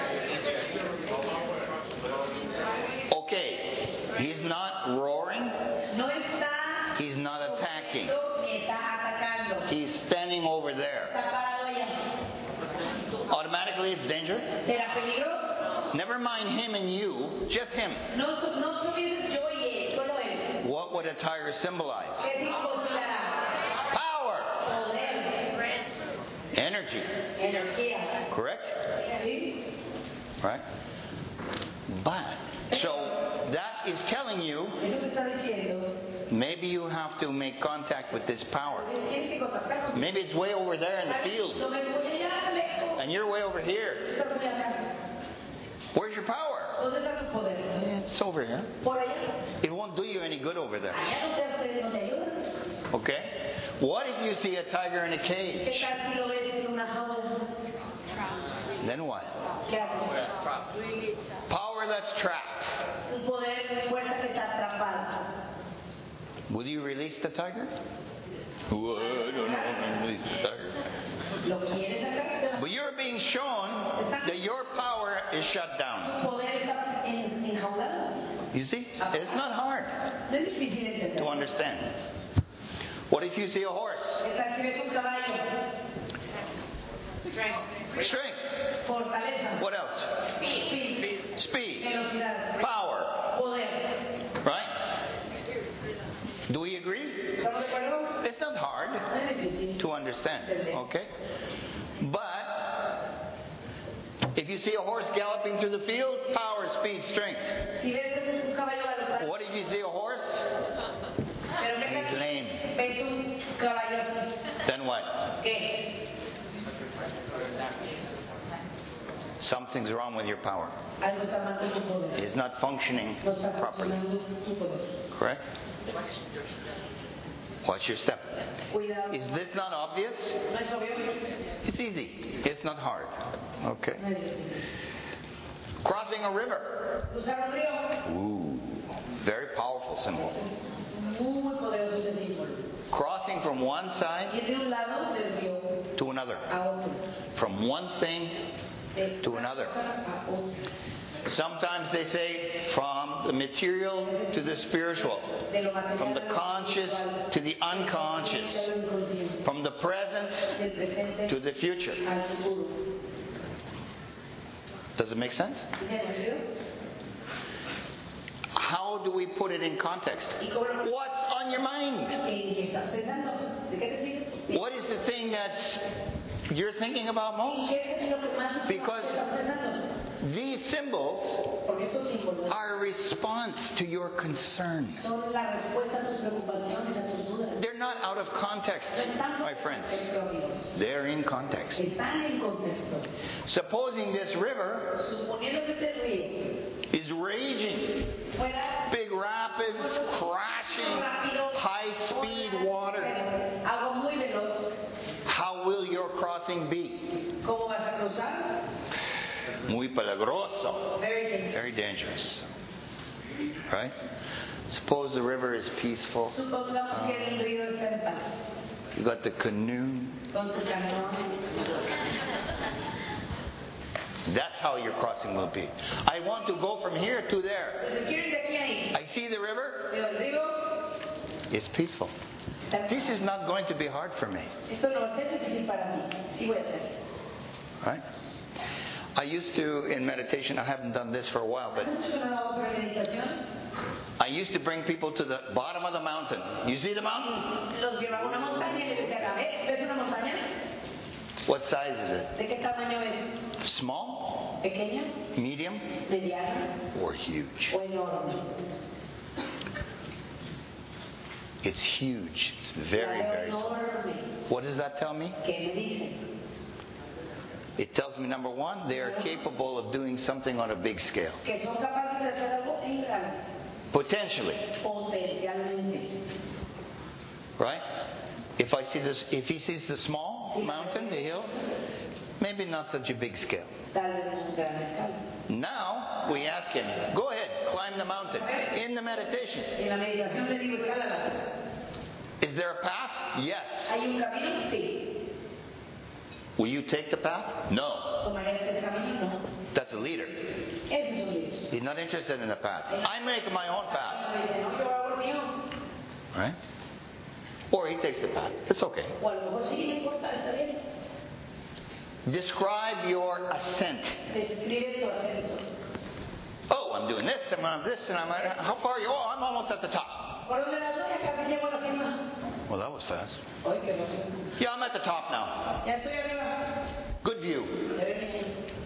Okay, he's not roaring, No está he's not attacking. ni está atacando. He's standing over there. Está parado allá. Automatically it's danger. ¿Será peligroso? Never mind him and you, just him. No pienses yo y él, solo él. What would a tiger symbolize? ¿Qué significará? Power, Poder, energy, energía. correct? ¿Sí? Right? But, so that is telling you Eso te está diciendo. maybe you have to make contact with this power. Tienes que contactar con Maybe it's way over there in the field, No me voy allá lejos. and you're way over here. Estás muy acá. Where's your power? ¿Dónde está tu poder? It's over here. Por allá. It won't do you any good over there. Allá no te ayuda. Okay? What if you see a tiger in a ¿Qué cage? tal si lo ves en una jaula? Then what? ¿Qué haces? Power that's trapped. Un poder, fuerza que está atrapada. Will you release the tiger? Well, I don't know if I release the tiger. ¿Lo quieres sacar? But you're being shown that your power is shut down. Tu poder está enjaulado. You see? It's not hard No es difícil entender. to understand. What if you see a horse? ¿Qué tal si ves un caballo? Strength. Fortaleza. What else? Speed. Speed. Velocidad. Power. Poder. Right? Do we agree? ¿Estamos de acuerdo? It's not hard No es difícil. to understand. Okay? But if you see a horse galloping through the field, power, speed, strength. Si ves un caballo galopar, What if you see a horse? pero ¿qué He's tal lame. si ves un caballo así? Then what? ¿Qué? Something's wrong with your power. Algo está mal con tu poder. It's not functioning No está properly. funcionando tu poder. Correct? Watch your step. Cuidado. Is this not obvious? ¿No es obvio? It's easy. It's not hard. Okay. No es difícil. Crossing a river. Cruzar un río Ooh, very powerful symbol. es muy poderoso ese símbolo. Crossing from one side Ir de un lado del río to another. a otro. From one thing De to una another. cosa a otra. Sometimes they say from the material to the spiritual. De lo material From the a lo conscious espiritual. to the unconscious. De lo inconsciente. From the present Del presente to the future. al futuro. Does it make sense? ¿Tiene sentido? How do we put it in context? ¿Y cómo lo What's on your mind? ¿En qué estás pensando? ¿De qué te sirve? What is the thing that you're thinking about most? ¿Qué es lo que más Because estás pensando? these symbols Porque estos símbolos are a response to your concerns. son la respuesta a tus preocupaciones, a tus dudas. They're not out of context, No están my friends. contexto, amigos. They're in context. Están en contexto. Supposing this river Suponiendo que este río is raging, fuera big rapids, crashing, high-speed water, agua muy veloz, how will your crossing be? ¿cómo vas a cruzar? Muy peligroso. Very dangerous. Very dangerous. Right? Suppose the river is peaceful. Supongamos que el río está en paz, You got the canoe. con tu canoa. That's how your crossing will be. I want to go from here to there. Entonces quiero ir de aquí a ahí. I see the river. Veo el río, It's peaceful. está en This paz. is not going to be hard for me. Esto no va a ser difícil para mí. Sí voy a hacer. Right? I used to, in meditation, I haven't done this for a while, but ¿Has hecho una obra de meditación? I used to bring people to the bottom of the mountain. You see the mountain? Los llevaba a una montaña y les decía, ¿ves una montaña? What size is it? ¿De qué tamaño es? Small? ¿Pequeña? Medium? ¿Mediana? Or huge? ¿O enorme? It's huge. It's very, La veo very tall. enorme. What does that tell me? ¿Qué me dice? It tells me, number one, they are capable of doing something on a big scale. Que son capaces de hacer algo en grande. Potentially. Potencialmente. Right? If I see this, if he sees the small mountain, the hill, maybe not such a big scale. Tal vez en gran escala. Now we ask him, go ahead, climb the mountain. In the meditation, En la meditación le digo, escálala. is there a path? Yes. ¿Hay un camino? Sí. Will you take the path? No. ¿Tomaré ese camino? No. That's a leader. Ese es un líder. He's not interested in the path. I make my own path. Me dice, no, yo hago el mío. Right? Or he takes the path. It's okay. O a lo mejor sí, no importa, está bien. Describe your ascent. Describe tu ascenso. Oh, I'm doing this, I'm on this, and I'm at, how far are you? Oh, I'm almost at the top. ¿Por dónde la doy? Ya casi llego a la cima. Well, that was fast. Ay, qué rápido. Yeah, I'm at the top now. Ya estoy arriba. Good view. Ya ven,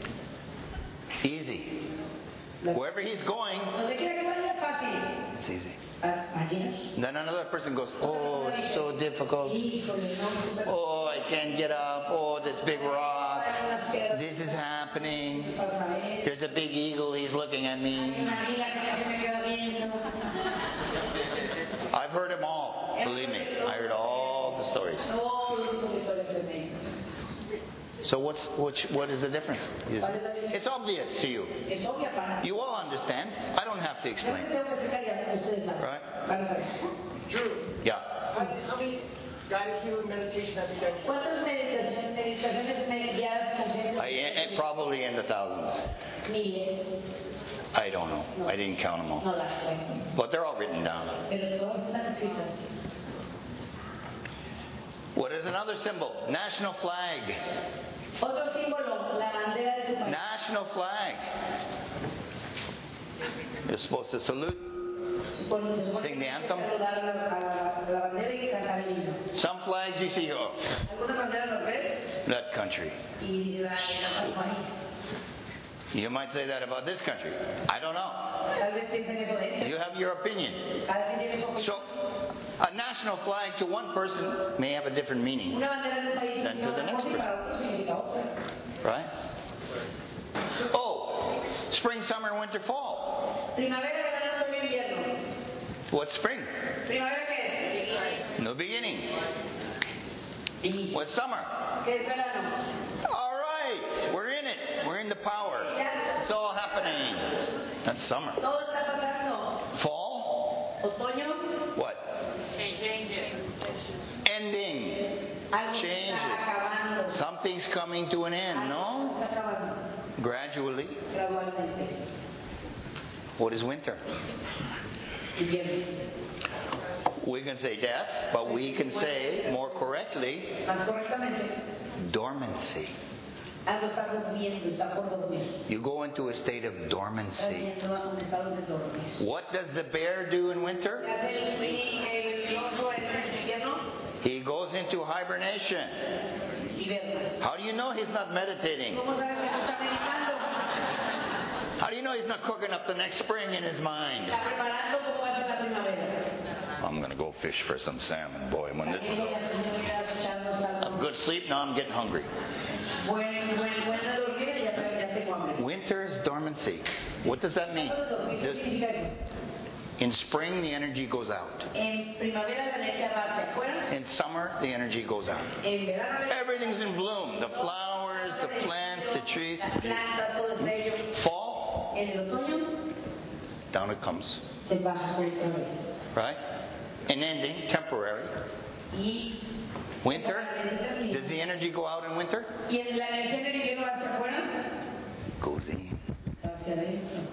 Easy. Wherever he's going, donde quiera que vaya, fácil. it's easy. Allí. Then another person goes, oh, it's so difficult. Híjole, no, súper. Oh, I can't get up. Oh, this big rock. Hay unas piedras. This is happening. Pasa esto. There's a big eagle. He's looking at Hay me. una amiga que se me queda viendo. I've heard them all. Believe me, I heard all the stories. Todos los historias de médicos. So what is the difference? It's obvious to you. Es obvia para. You all understand. I don't have to Yo explain. tengo que explicar ya, ustedes saben. Right. Van a saber. Drew, Yeah. how many guided healing meditation have you done? ¿Cuántas meditaciones guiadas con Probably in the thousands. miles? I don't know. I didn't count them all. No las cuento. But they're all written down. Pero todas están escritas. What is another symbol? National flag. Otro símbolo, la bandera de tu país. National flag. You're supposed to salute. Se supone Sing the que anthem. saludar a la bandera y cantar el himno. Some flags you see, oh, Algunas banderas las ves that country. y dices, ay, no, el país. You might say that about this country. I don't know. Tal vez piensen eso de este. You have your opinion. Cada quien tiene su opinión. So, a national flag to one person may have a different meaning, Una bandera de un país Then to the significa una next cosa y para otro significa otra. right? Spring, summer, winter, fall. Primavera, verano, otoño, invierno. What's spring? Primavera, ¿qué es? No beginning. Inicio. What's summer? ¿Qué es verano? All right, we're in it. We're in the power. It's all happening. That's summer. Todo está pasando. Fall? Otoño. What? Ending. Algo se Changes. está acabando. Something's coming to an end, Algo no? se está acabando. Gradually. Gradualmente. What is winter? Invierno. We can say death, but we can say more correctly Más correctamente. dormancy. Algo está durmiendo, está por dormir. You go into a state of Está dormancy. yendo a un estado de dormir. What does the bear do in ¿Qué winter? hace el oso en el invierno? He goes into hibernation. Hiberna. How do you know he's not meditating? ¿Cómo sabes que no está meditando? How do you know he's not cooking up the next spring in his mind? Está preparando cómo va a ser la primavera. I'm going to go fish for some salmon. Boy, when this is Aquello ya echarnos algo. a good sleep, now I'm getting hungry. Buena dormida y ya tengo hambre. Winter is dormancy. What does that mean? ¿Qué significa eso? In spring, the energy goes out. En primavera la energía va hacia afuera. In summer, the energy goes out. En verano la Everything's in bloom. The flowers, the plants, the trees. las plantas, todo es bello. Fall, En el otoño down it comes. se baja otra vez. Right? An ending, temporary. Y Winter, does the energy go out in winter? y en la energía del invierno va hacia afuera, Goes in. hacia adentro.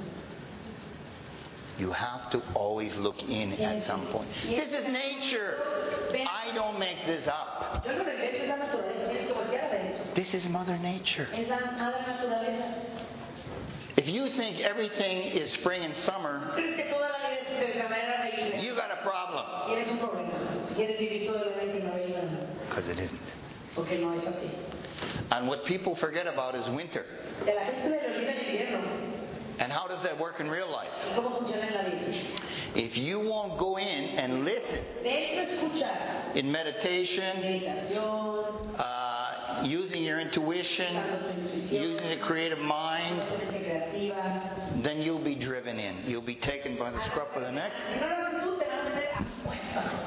You have to always look in at some point. This is nature. I don't make this up. Yo no me veo, es la naturaleza, tienes que voltear adentro. This is Mother Nature. Es la naturaleza. If you think everything is spring and summer, ¿Crees que toda la vida es de primavera y verano? you got a problem. Tienes un problema. Si quieres vivir toda la vida en primavera y verano, Because it isn't. porque no es así. And what people forget about is winter. De la gente le olvida el invierno. And how does that work in real life? ¿Y cómo funciona en la vida? If you won't go in and listen Dentro escuchar in meditation, meditación, using your intuition, using the creative mind, mente creativa. then you'll be driven in. You'll be taken by the scruff of the neck, Si no lo haces tú, te van a meter a fuerza.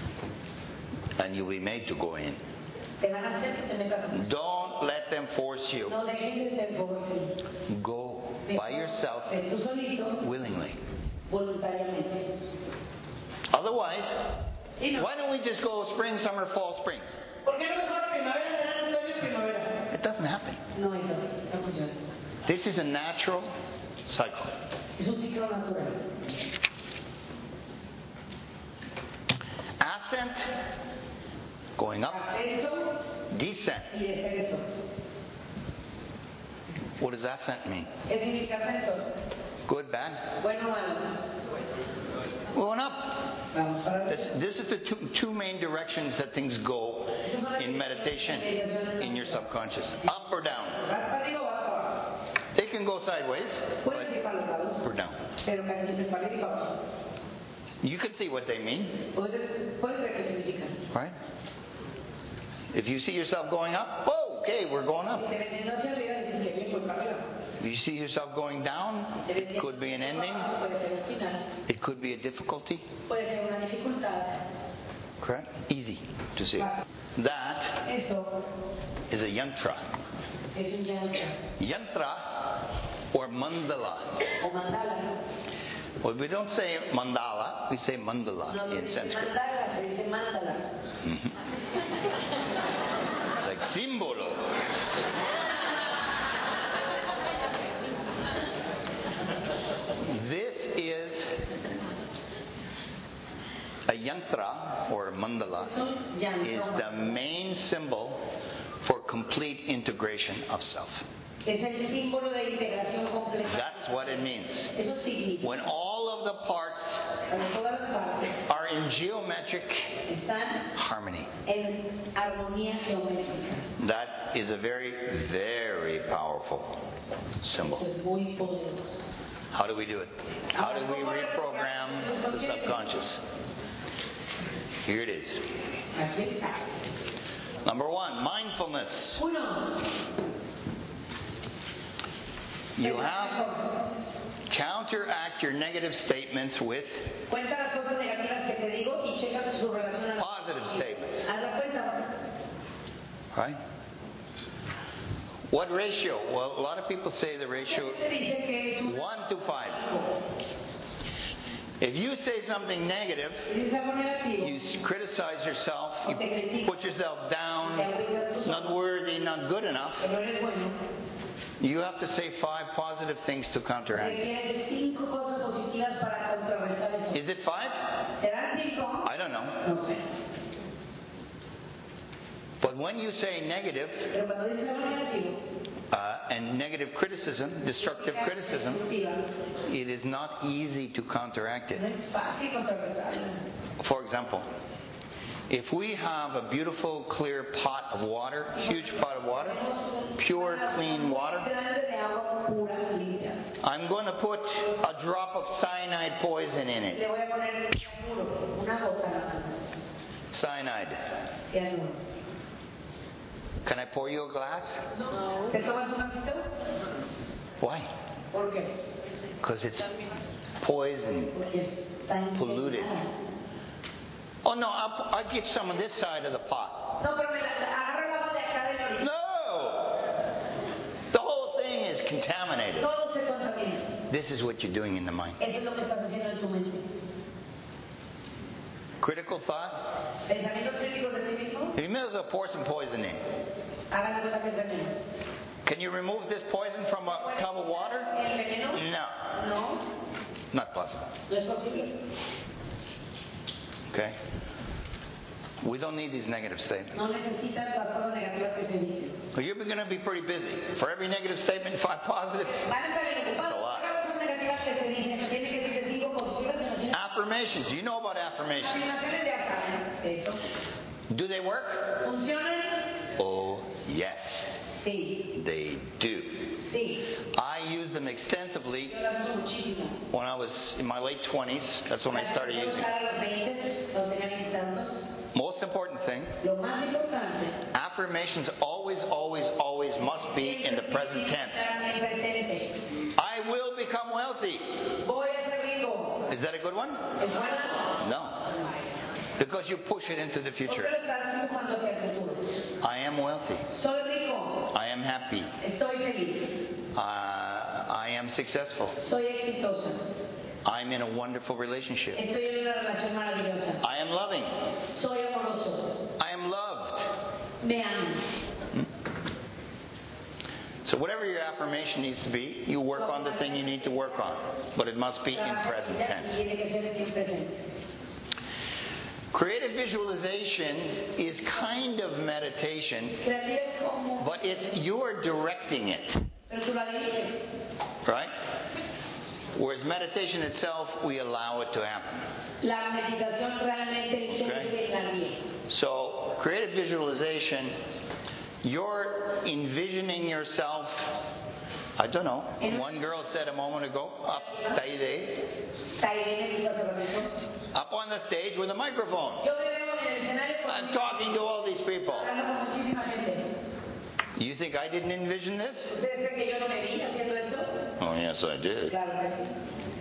and you'll be made to go in. Te van a hacer que te metas a fuerza. Don't let them force you. No dejes que te forcen. Go by yourself Ve tú solito, willingly. voluntariamente. Otherwise, Sí, no. why don't we just go spring, summer, fall, spring? ¿Por qué no mejor primavera, verano, otoño y primavera? It doesn't happen. No es así, no funciona. This is a natural cycle. Es un ciclo natural. Ascent, going up, Ascenso descent. y descenso. What does ascent mean? ¿Qué significa ascenso? Good, bad? Bueno o malo. Going up. Vamos para arriba. This is the two main directions that things go in meditation in your subconscious. Up or down. ¿Vas para arriba o vas para abajo? They can go sideways Puedes ir para los lados, or down. pero casi siempre es para arriba y para abajo. You can see what they mean, Puedes ver qué significan. right? If you see yourself going up, oh, okay, we're going Si up. te ves yendo hacia arriba, dices que bien, voy para arriba. If you see yourself going down, Te ves it could be an ending, puede ser un final, it could be a difficulty, puede ser una dificultad. correct? Easy to see. That Eso is a yantra. es un yantra Yantra or mandala. o mandala. Well, we don't say mandala, we say mandala No in se dice Sanskrit. mandala, se dice mandala. Like símbolo. This is a yantra or a mandala is the main symbol for complete integration of self. Es el símbolo de integración completa. That's what it means. Eso significa When all of the parts cuando todas las partes are in geometric están harmony. en armonía geométrica. That is a very, very powerful symbol. Eso es muy poderoso. How do we do it? How do we reprogram the subconscious? Here it is. Aquí está. Number one, mindfulness. Uno, You have counteract your negative statements with Cuenta las cosas negativas que te digo y checa su relación a la positive statements. Haz la cuenta. Right? What ratio? Well, a lot of people say the ratio Se dice que es 1 to 5. If you say something negative, es algo negativo. you criticize yourself, you put yourself down, not worthy, not good enough, Que no eres bueno. you have to say 5 positive things to counteract. Requiere 5 cosas positivas para contrarrestar eso. Is it 5? ¿Serán 5? I don't know. No sé. But when you say negative, Pero cuando dices algo negativo, and negative criticism, destructive criticism, destructiva, it is not easy to counteract no it. es fácil contrarrestarlo. For example, if we have a beautiful clear pot of water, huge pot of water, pure clean water, Grande de agua pura, limpia. I'm going to put a drop of cyanide poison in it. Le voy a poner cianuro, una gota nada más. Cyanide. Cianuro. Can I pour you a glass? ¿Te tomas un vasito? Why? ¿Por qué? Because it's poison, Porque está polluted. impregnada. Oh no, I'll get some on this side of the pot. No, pero agarra el agua de acá de la orilla. No! The whole thing is contaminated. Todo se contamina. This is what you're doing in the mind. Eso es lo que estás haciendo en tu mente. Critical thought. Pensamientos críticos de sí mismo, You may as well pour some poison in. hagan cuenta que es veneno. Can you remove this poison from a tub of water? ¿El veneno? No, No, not possible. no es posible. Okay? We don't need these negative statements. No necesitas las cosas negativas que te dicen. Well, you're going to be pretty busy. For every negative statement, 5 positive. Van a estar bien It's a ocupados. lot. Cada cosa negativa que te dicen, tienes que decir 5 positivas y no tienes Affirmations. You know about affirmations. afirmaciones de acá. Eso. Do they work? ¿Funcionan? Oh, yes, Sí. they do. Sí. I use them extensively Yo las uso muchísimo. when I was in my late 20s. That's when I started Las empecé using a them. usar a los 20, cuando tenía 20 y tantos. Most important thing, Lo más importante affirmations always, always, always must be in the present tense. estar en el presente. I will become wealthy. Voy a ser rico. Is that a good one? ¿Es buena? No. Because you push it into the ¿Por qué future. lo estás empujando hacia el futuro? I am wealthy. Soy rico. I am happy. Estoy feliz. I am successful. Soy exitosa. I'm in a wonderful relationship. Estoy en una relación maravillosa. I am loving. Soy amoroso. I am loved. Me amo. So whatever your affirmation needs to be, you work on the thing you need to work on. But it must be in present tense. Tiene que ser en el presente. Creative visualization is kind of meditation, Creativo es como, but it's you're directing it, pero tú la diriges. right? Whereas meditation itself, we allow it to happen. La meditación realmente Okay. la guía. So, creative visualization, you're envisioning yourself, I don't know, one girl said a moment ago, up on the stage with a microphone. Yo me veo en el escenario I'm talking to all these people. hablando con muchísima gente. You think I didn't envision this? ¿Ustedes creen que yo no me vi haciendo esto? Oh, yes, I did. Claro que sí.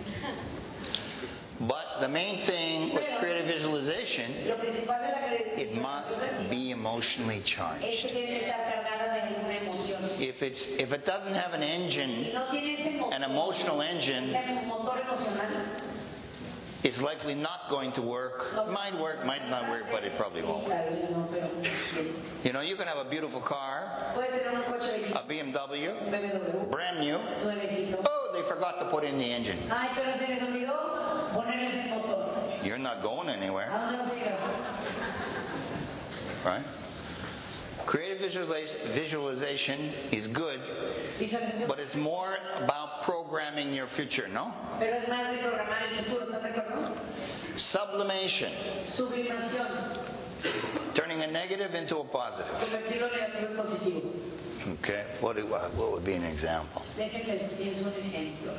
But the main thing with creative visualization, Lo principal de la creatividad it must be emotionally charged. es que tiene que estar cargada de alguna emoción. If it doesn't have an Si engine, no tiene ese motor, an emotional engine, ese motor emocional, it's likely not going to work. Might work, might not work, but it probably won't. claro, no, pero You know, you can have a beautiful car, puede tener un coche a BMW, un BMW, brand new. nuevecito. Oh, they forgot to put in the engine. Ay, pero se les olvidó ponerle ese motor. You're not going anywhere, ¿A dónde nos lleva? right? Creative visualization is good, Visualización. but it's more about programming your future, no? Pero es más de programar el futuro, ¿estás de acuerdo? Sublimation, Sublimación, turning a negative into a positive. convertirlo negativo en positivo. Okay, what would be an example? Déjenles, pienso un ejemplo.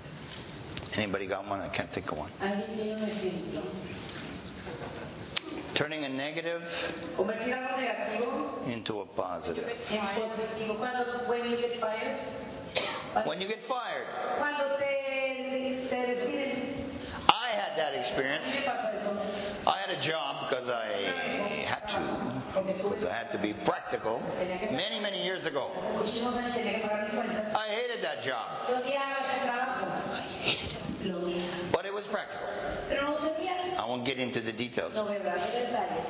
Anybody got one? I can't think of one. ¿Alguien tiene un ejemplo? Turning a negative convertir algo negativo into a positive. en positivo. When you get fired, When you get fired, cuando te despiden, I had that experience. ¿qué pasa eso? I had a job because I had to be practical many, many years ago. Muchísimos años tenía que pagar mis cuentas. I hated that job, Yo odiaba ese trabajo. Lo odiaba. but it was practical. Pero no servía. I won't get into the details. No voy a hablar de detalles.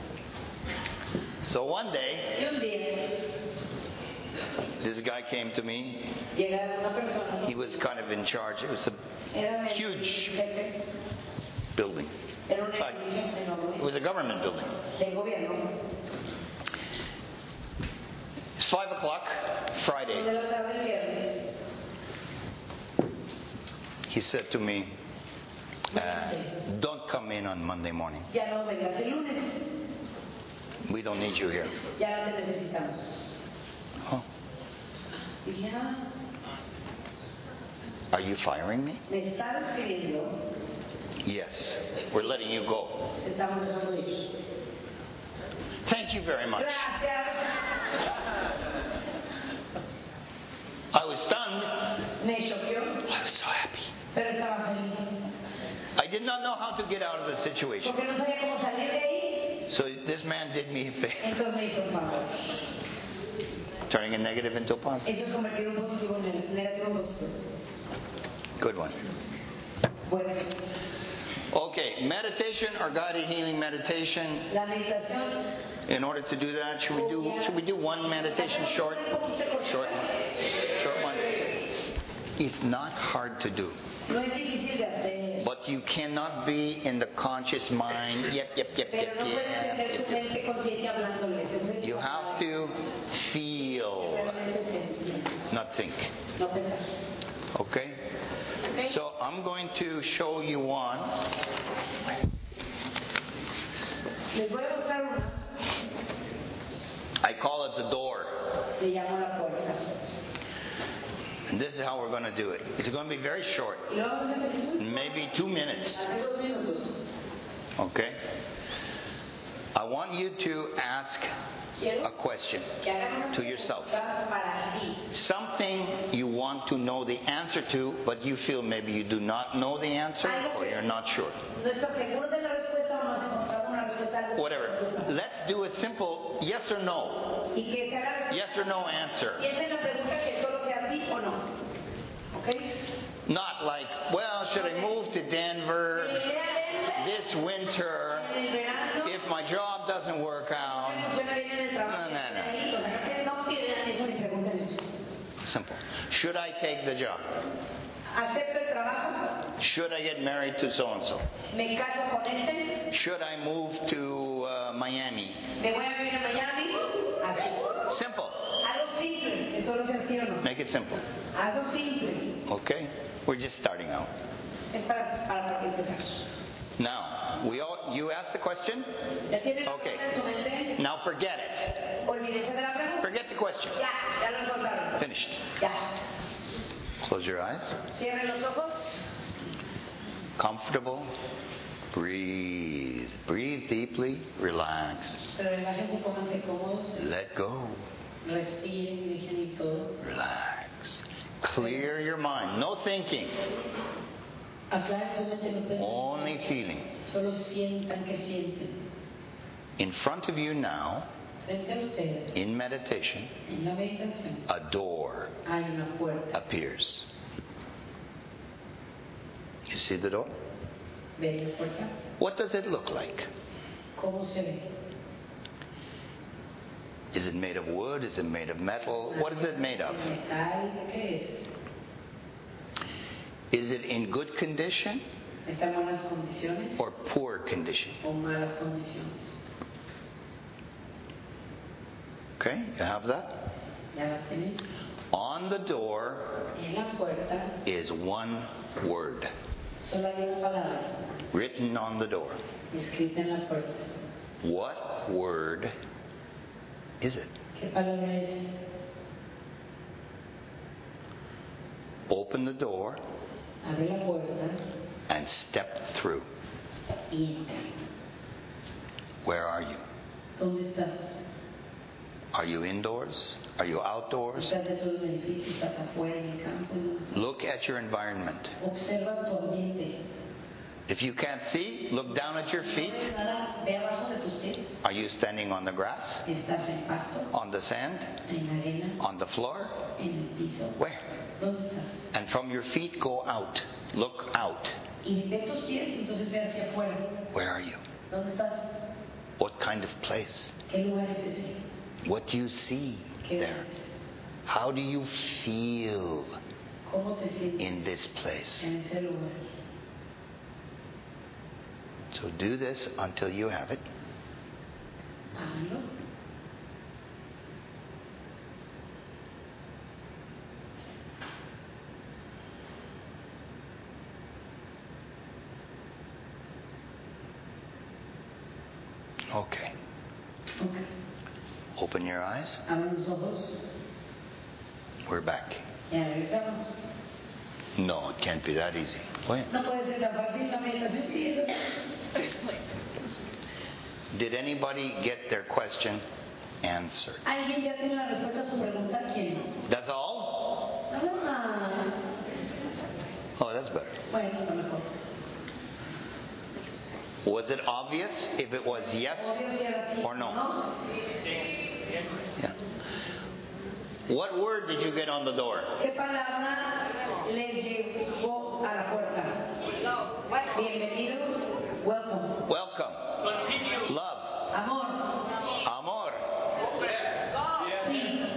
So one day, Y un día this guy came to me. llega una persona. He was kind of in charge. It was a Era huge jefe. building. Era un Like, edificio it enorme was a government building. del gobierno. It's 5 o'clock, Friday. De la tarde del viernes. He said to me, don't come in on Monday morning. Ya no vengas el lunes. We don't need you here. Ya no te necesitamos. Oh, Dije, are you firing me? me estás escribiendo. Yes, we're letting you go. Estamos dejando de ir. Thank you very much. Gracias. I was stunned. Me choqueó, I was so happy. pero estaba feliz. I did not know how to get out of the situation. Porque no sabía cómo salir de ahí. So this man did me a favor, Entonces me hizo un favor. turning a negative into a positive. Eso es convertir un positivo en el negativo en positivo. Good one. Bueno, Okay, meditation or guided healing meditation. la meditación. In order to do that, should we do one meditation short? Short one. It's not hard to do. No es difícil de hacer. But you cannot be in the conscious mind. Yep. Pero no puedes tener tu mente consciente hablándole. You have to feel, Realmente sentir, not think. no pensar. Okay? So I'm going to show you one. Les voy a mostrar una. I call it the door. Le llamo la puerta. And this is how we're going to do it. It's going to be very short. Y lo vamos a hacer Maybe 2 minutes. hace 2 minutos. Okay? I want you to ask a question Que hagamos una to yourself. pregunta para ti. Something you want to know the answer to, but you feel maybe you do not know the answer or you're not sure. No estás seguro de la respuesta o no has encontrado una respuesta. a algo. Whatever. Let's do a simple yes or no. Y que se haga Yes or no answer. Y esa es la pregunta que solo sea sí o no. ¿Ok? Not like, well, should I move to Denver this winter En el verano, if my job doesn't work out? funciona bien en el trabajo. No pidan eso ni pregunten eso. Simple. Should I take the job? ¿Acepto el trabajo? Should I get married to so-and-so? ¿Me caso con este? Should I move to Miami? ¿Me voy a vivir a Miami? Así. Simple. Algo simple, que solo sea sí o no. Make it simple. Algo simple. Okay? We're just starting out. Es para empezar. Now, you asked the question? ¿Ya tienes Okay. en su mente? Now forget it. Olvídense de la pregunta. Forget the question. Ya lo encontraron. Finished. Ya. Close your eyes. Cierren los ojos. Comfortable. Breathe. Breathe deeply. Relax. Pero relájense, pónganse cómodos. Let go. Respiren, dejen y todo. Relax. Clear your mind. No thinking. Aclaren su mente, no piensen. Only feeling. Solo sientan que sienten. In front of you now, Frente a ustedes, in meditation, en la meditación, a door hay una puerta. appears. You see the door? ¿Ven la puerta? What does it look like? ¿Cómo se ve? Is it made of wood? Is it made of metal? What is it made of? ¿Metal? ¿De qué es? Is it in good condition ¿Está en buenas condiciones or poor condition? o malas condiciones? Okay, you have that? ¿Ya la tienen? On the door En la puerta is one word solo hay una palabra written on the door. escrita en la puerta. What word is it? ¿Qué palabra es? Open the door Abre la puerta and step through. y entra. Where are you? ¿Dónde estás? Are you indoors? Are you outdoors? ¿Estás dentro de un edificio? ¿Estás afuera en el campo? ¿En dónde estás? Look at your environment. Observa tu ambiente. If you can't see, look down at your ¿No feet. ves nada? Ve abajo de tus pies. Are you standing on the grass? ¿Estás en pasto? On the sand? ¿En la arena? On the floor? ¿En el piso? Where? ¿Dónde estás? And from your feet, go out. Look out. Y ve tus pies y entonces ve hacia afuera. Where are you? ¿Dónde estás? What kind of place? ¿Qué lugar es ese? What do you see ¿Qué there? ves? How do you feel ¿Cómo te sientes in this place? en ese lugar? So do this until you have it. Háganlo. Okay. Ok. Open your eyes. Abran los ojos. We're back. Ya regresamos. No, it can't be that easy. Bueno. No puede ser tan fácil la meditación. Sí, Did anybody get their question answered? ¿alguien ya tiene la respuesta a su pregunta? ¿Quién? That's all? No, no. Oh, that's better. Bueno, está mejor. Was it obvious if it was yes Obvio si era sí or no? ¿no? Yeah. What word did you get on the door? ¿Qué palabra le llegó a la puerta? Bienvenido. Welcome. Welcome. Love. Amor. Amor. Sí.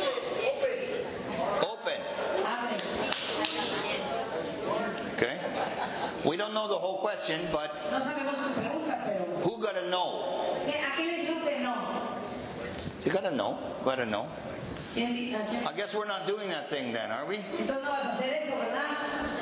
Open. Abre. Okay. We don't know the whole question, but No sabemos su pregunta, pero who got to know? ¿a quién le dijo que no? You got to know. Got to know. ¿Quién di- a quién? I guess we're not doing that thing then, are we? Entonces no vas a hacer eso, ¿verdad?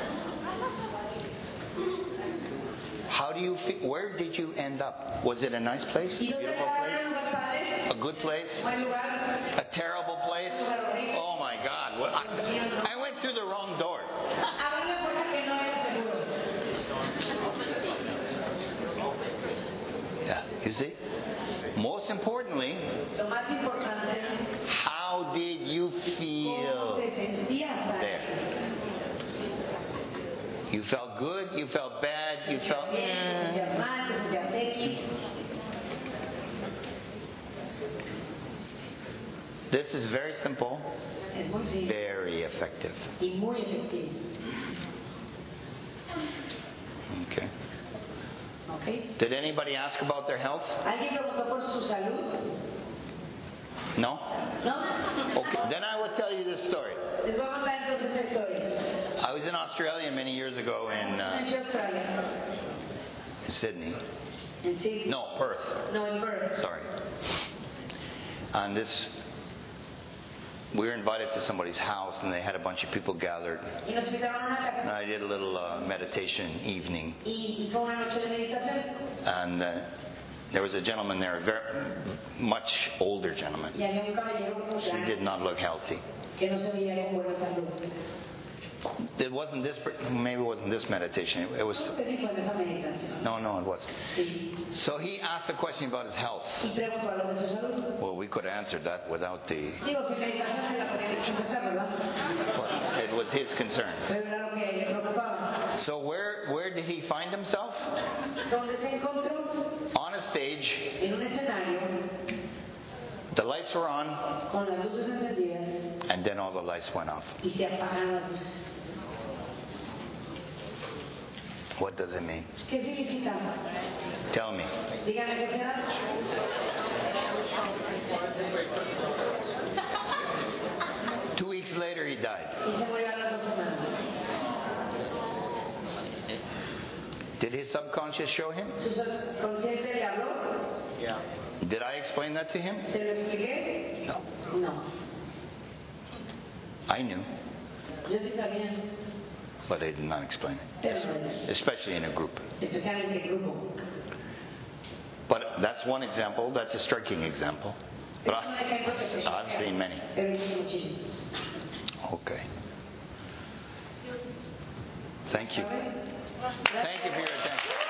How do you feel? Where did you end up? Was it a nice place? A ¿Y dónde beautiful estaba? place? ¿Un lugar padre? A good place? ¿Buen lugar? A terrible place? Oh my God. What, I went through the wrong door. Abrí la puerta que no era seguro. Yeah. You see? Most importantly, Lo más importante, how did you ¿cómo feel te sentías? there? You felt good? You felt bad? You felt... Bien, te sentías mal, te sentías X. This is very simple, Es muy simple very effective. y muy efectivo. Okay. ¿Ok? Did anybody ask about their health? ¿Alguien preguntó por su salud? No? ¿No? Okay. Then I will tell you this story. Les voy a contar entonces esta historia. I was in Australia many years ago in Australia. Sydney. En Sydney. No, Perth. No, en Perth. Sorry. And we were invited to somebody's house, and they had a bunch of people gathered. Y nos invitaron a una And casa. I did a little meditation evening, Y fue una noche de meditación. and there was a gentleman there, a very much older gentleman. Y había un caballero He blanco did not look healthy. que no se veía con buena salud. It wasn't this, maybe it wasn't this meditation. It was, Usted dijo en esa meditación. no, it wasn't. Sí. So he asked a question about his health. Y preguntó a lo de su salud. Well, we could have answered that without the, Digo, si meditación se la podía contestar, ¿verdad? well, it was his concern. Pero era lo que le preocupaba. So where did he find himself? Donde se encontró On a stage, en un escenario the lights were on, con las luces encendidas and then all the lights went off. y se apagaron las luces. What does it mean? ¿Qué significa? Tell me. Díganme qué será. 2 weeks later, he died. Y se murió a las 2 semanas. Did his subconscious show him? ¿Su subconsciente le habló? Did I explain that to him? ¿Se lo expliqué? No. No. I knew, Yo sí sabía. but I did not explain it. Pero no. Especially in a group. Especialmente el grupo. But that's one example. That's a striking example. But Es un ejemplo que se I've seen many. Pero he visto muchísimos. Okay. Thank you. ¿Sabe? Thank you for your attention.